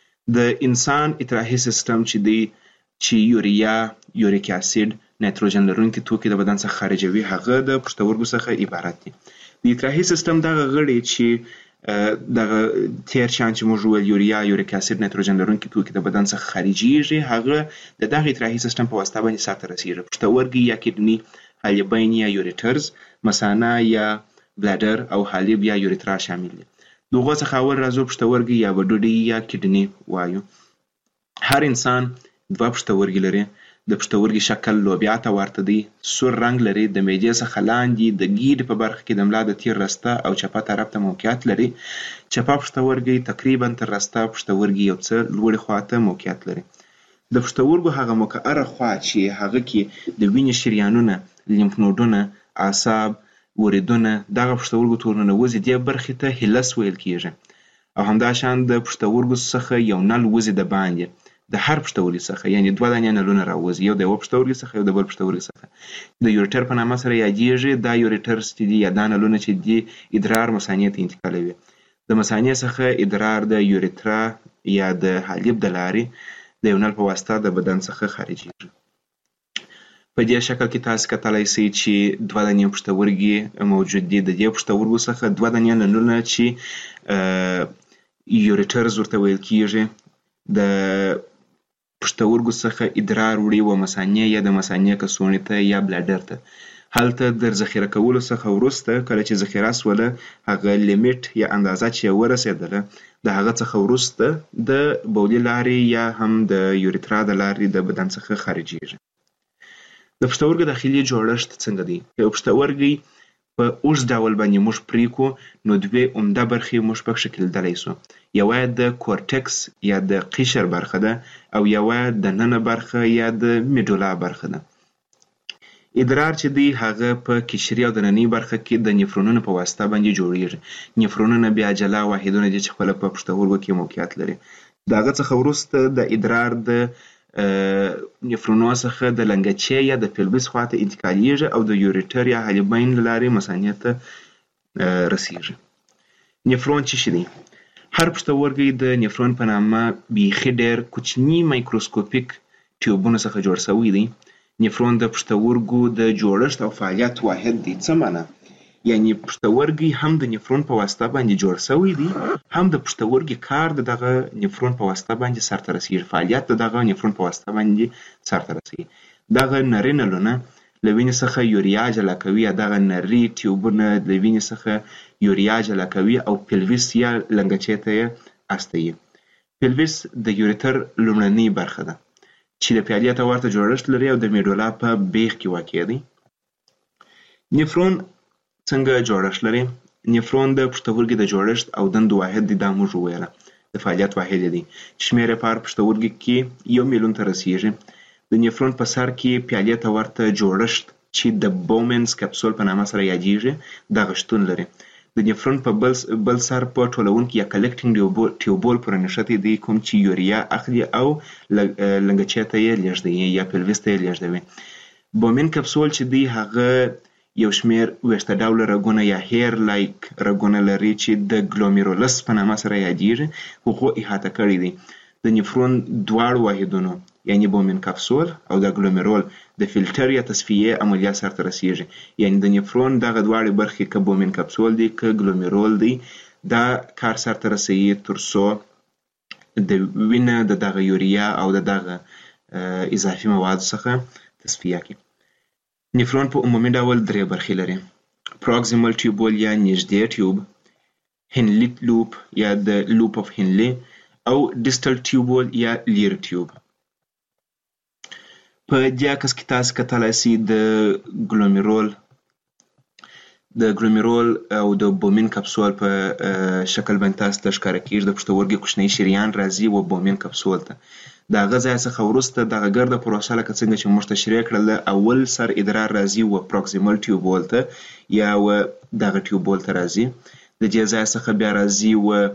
Speaker 19: د انسان اطراحي سیستم چې دی چې یوریا، یوریک اسید، نایتروجن لرونکي توکي د بدن څخه خارجوي، هغه د پښتورګو څخه عبارت دي. د اطراحي سیستم دغه غړي چې دغه تیر شان چې موږ ویل یوریا، یوریک اسید، نایتروجن لرونکي توکي د بدن څخه خارجيږي، هغه د دغه اطراحي سیستم په واسطه باندې سرته رسیږي. پښتورګي یا کډني، حالبین یا یوریټرز، مثانه یا بلادر او حالب یا یوریترا شامل دي. دغه څخه اول راځو پښتورګي یا وډوډي یا کډني وایو. هر انسان دوه پښتورګي لري. د پښتورګي شکل لوبیا ته ورته دی، سور رنگ لري، د معدې څخه لاندې د ګیډې په برخه کې د ملا د تیر رسته او چپه طرف ته موقعیت لري. چپه پښتورګي تقریبا تر رسته پښتورګي یو څه لوړې خواته موقعیت لري. د پښتورګو هغه مقعره خوا چې هغه کې د وینې شریانونه، لیمف نودونه، اعصاب، وریدونه، دغه پښتورګو تورونه وځي، دې برخې ته هیلس ویل کیږي. او همدا شان د پښتورګو څخه یو نل وځي د باندې د هر پښتورګي څخه، یعنی دوه دانې نلونه راوځي، یو د یو پښتورګي څخه یو د بل پښتورګي څخه. د یوریټر په نامه سره یادیږي. دا یوریټر چې دي یا دا نلونه چې دي ادرار مثانې ته انتقالوي. د مثانې څخه ادرار د یوریترا یا د حالب د لارې د یو نل په واسطه د بدن څخه خارجيږي. په دې شکل کې تاسو کتلای شئ چې دوه دانې پښتورګي موجود دي. د دې پښتورګو څخه دوه دانې نلونه چې یوریټرز ورته ویل کیږي، د پښتورګو څخه ادرار وړي و مثانې یا د مثانې کڅوړې ته یا بلادر ته. هلته د ذخیره کولو څخه وروسته کله چې ذخیره سوله، هغه لیمیټ یا اندازه چې ورسېدله، د هغه څخه وروسته د بولي لارې یا هم د یوریترا د لارې د بدن څخه خارجيږي. د پښتورګو داخلي جوړښت څنګه دی؟ یو پښتورګي په اوږد ډول باندې موږ پرې کړو نو دوې عمده برخې موږ پکې لیدلی سو. یوه د کورټکس یا د قشر برخه ده او یوه د ننه برخه یا د میډولا برخه ده. ادرار چې دی هغه په قشري او د نننۍ برخه کې د نفرونونو په واسطه باندې جوړیږي. نفرونونه بیا جلا واحدونه دي چې خپله په پښتورګو کې موقعیت لري. د هغه څخه وروسته د ادرار د نفرونو څخه د لنګچې یا د پیلوس خواته انتقالیږي او د یوریټر یا حالبین له لارې مثانې ته رسیږي. نفرون څه شی دی؟ هر پښتورګی د نفرون په نامه بیخي ډېر کوچني مایکروسکوپیک ټیوبونو څخه جوړ شوی دی. نفرون د پښتورګو د جوړښت او فعالیت واحد دی. څه معنا؟ یعنی پښتورګي هم د نفرون په واسطه باندې جوړ شوی دی، هم د پښتورګي کار د دغه نفرون په واسطه باندې سرته رسیږي، فعالیت د دغه نفرون په واسطه باندې سرته رسیږي. دغه نري نلونه له وینې څخه یوریا جلا کوي، دغه نري ټیوبونه له وینې څخه یوریا جلا کوي او پیلوس یا لنګچې ته یې استوي. پیلوس د یوریتر لومړنۍ برخه ده. چې د پیالې ته ورته جوړښت لري او د میډولا په بیخ کې واقع دی. نفرون څنګه جوړښت لري؟ نفرون د پښتورګي د جوړښت او دندو واحد دی. دا موږ وویله د فعالیت واحد دی چې شمېر یې په پښتورګي کې یو میلیون ته رسیږي. د نفرون په سر کې پیالې ته ورته جوړښت چې د بومنز کپسول په نامه سره یادیږي دغه شتون لري. د نفرون په بل بل سر په ټولونکي یا کلکټینګ ټیوبول پورې نښتي دی کوم چې یوریا اخلي او لنګچې ته یې لیږدوي یا پلویس ته یې لیږدوي. بومن کپسول چې دی هغه یو شمېر ویښته ډوله رګونه یا هیر لایک رګونه لري چې د ګلومیرولس په نامه سره یادیږي. هغو احاطه کړی دی. د نفرون دواړو واحدونو یعنی بومن کپسول او د ګلومیرول د فلټر یا تصفیه عملیات سرته رسیږي. یعنی د نفرون دغه دواړې برخې که بومن کپسول دی که ګلومیرول دی دا کار سرته رسوي تر څو د وینه د دغه یوریا او د دغه اضافي موادو څخه تصفیه کړي. نفرون په عمومي ډول درې برخې لري: پروکسیمل ټیوبول یا نږدې ټیوب، هنلي لوپ یا د لوپ اف هنلي او ډیسټل ټیوبول یا لیر ټیوب. په دې عکس کې تاسو کتلای شئ د ګلومیرول د ګلومیرول او د بومن کپسول په شکل باندې تاسو ته ښکاره کېږي. د پښتورګي کوچنی شریان راځي و بومن کپسول ته. د هغه ځای څخه وروسته دغه ګرده پروسه لکه څنګه چې موږ تشریح کړله اول سر ادرار راځي و پروکسیمل ټیوبول ته یا و دغه ټیوبول ته راځي. د دې ځای څخه بیا راځي و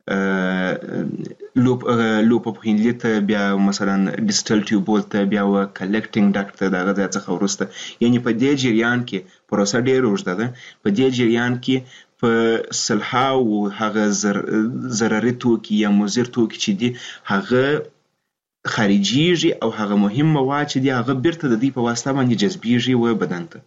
Speaker 19: لوپ لوپ اف هنلي ته، بیا مثلا ډیسټل ټیوبول ته، بیا و کلکټینګ ډاکټ ته. دغه ځای څخه وروسته یعنی په دې جریان کې پروسه ډېره اوږده ده. په دې جریان کې په سلهاو هغه ضرري توکي یا مضر توکي چې دي هغه خارجيږي او هغه مهم مواد چې دي هغه بیرته د دې په واسطه باندې جذبیږي و بدن ته.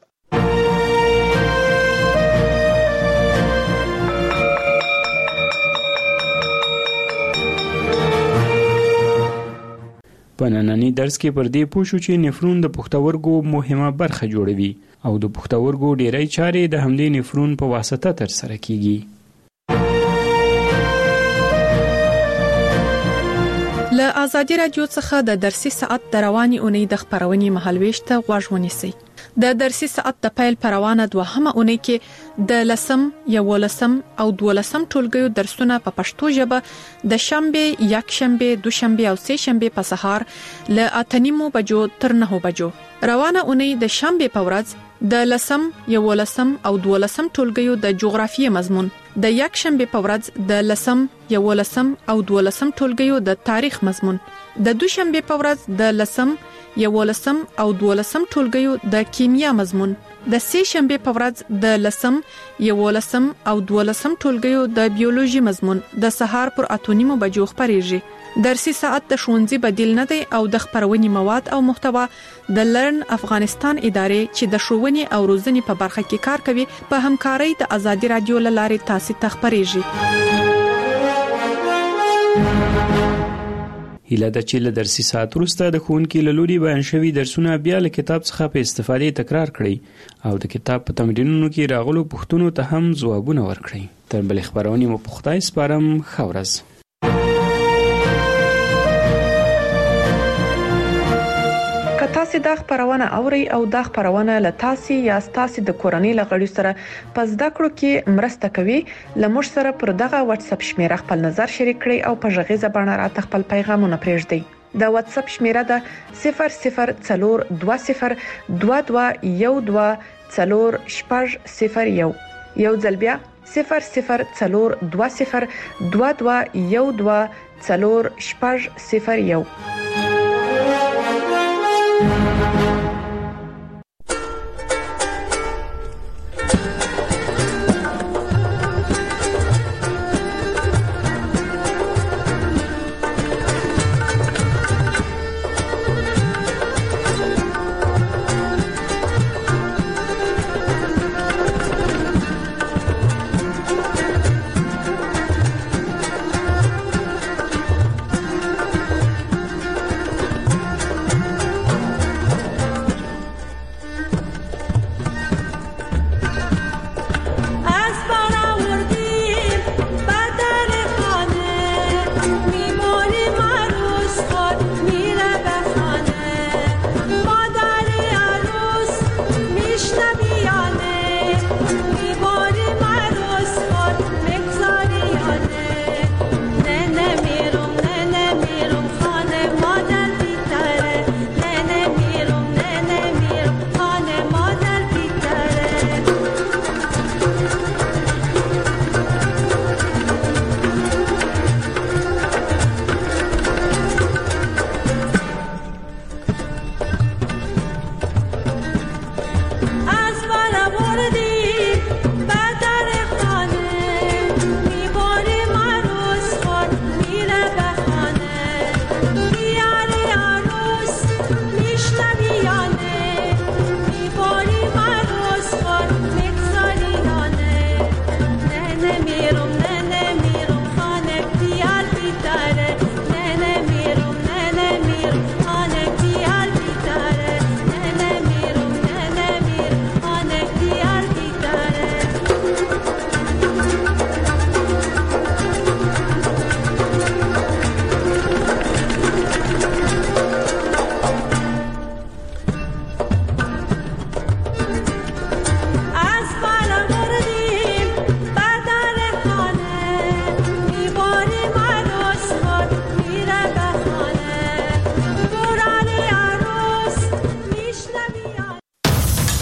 Speaker 16: په ننني درس کې پر دې پوه شو چې نفرون د پښتورګو مهمه برخه جوړوي او د پښتورګو ډیری چارې د همدې نفرون په واسطه ترسره کیږي.
Speaker 15: له آزادي رادیو څخه د درسي ساعت د رواني اونۍ د خبرونې مهالويش ته غوږ ونیسئ. د درسي ساعت د پیل پروانه دوهمه اونۍ کې د لسم، یولسم او دولسم ټولګیو درسونه په پښتو ژبه د شنبه، یک شنبه، دوشنبه او سه شنبه په سهار له اتنیمو بجو تر نهو بجو. روانه اونۍ د شنبه په ورځ د لسم، یولسم او دولسم ټولګیو د جغرافیې مضمون، د یک شنبه په ورځ د لسم، یولسم او دولسم ټولګیو د تاریخ مضمون، د دوشنبه په ورځ د لسم، یولسم او دولسم ټولګیو د کیمیا مضمون، د سه شنبه په ورځ د لسم، یولسم او دولسم ټولګیو د بیولوژي مضمون د سهار پر اتونیمو بجو خبريږي. درسي ساعت د ښوونځي بدیل نه دی او د خبرونې مواد او محتوا د لرن افغانستان ادارې چې د ښوونې او روزنې په برخه کې کار کوي په همکارۍ د آزادي رادیو لارې تاسو ته خبريږي.
Speaker 16: هیله ده چې له درسي ساعت وروسته د ښوونکي له لوري بیان شوي درسونه بیا له کتاب څخه په استفادې تکرار کړئ او د کتاب په تمرینونو کې راغلو پوښتنو ته هم ځوابونه ورکړئ. تر بلې خبرونې مو په خدای سپارم. ښه ورځ.
Speaker 15: که تاسو دا خبرونه اورئ او دا خبرونه له تاسو یا تاسو د کورنۍ لغړي سره په زده کړو کې مرسته کوي، لمر سره پر دغه واتس اپ شمیره خپل نظر شریک کړئ او په ژغیزه باندې راته خپل پیغامونه پرېږدئ. د واتس اپ شمیره ده صفر صفر څلور دوه صفر دوه دوه یو دوه څلور شپږ صفر یو. یو ځل بیا صفر صفر څلور دوه صفر دوه دوه یو دوه څلور شپږ صفر یو.
Speaker 5: We want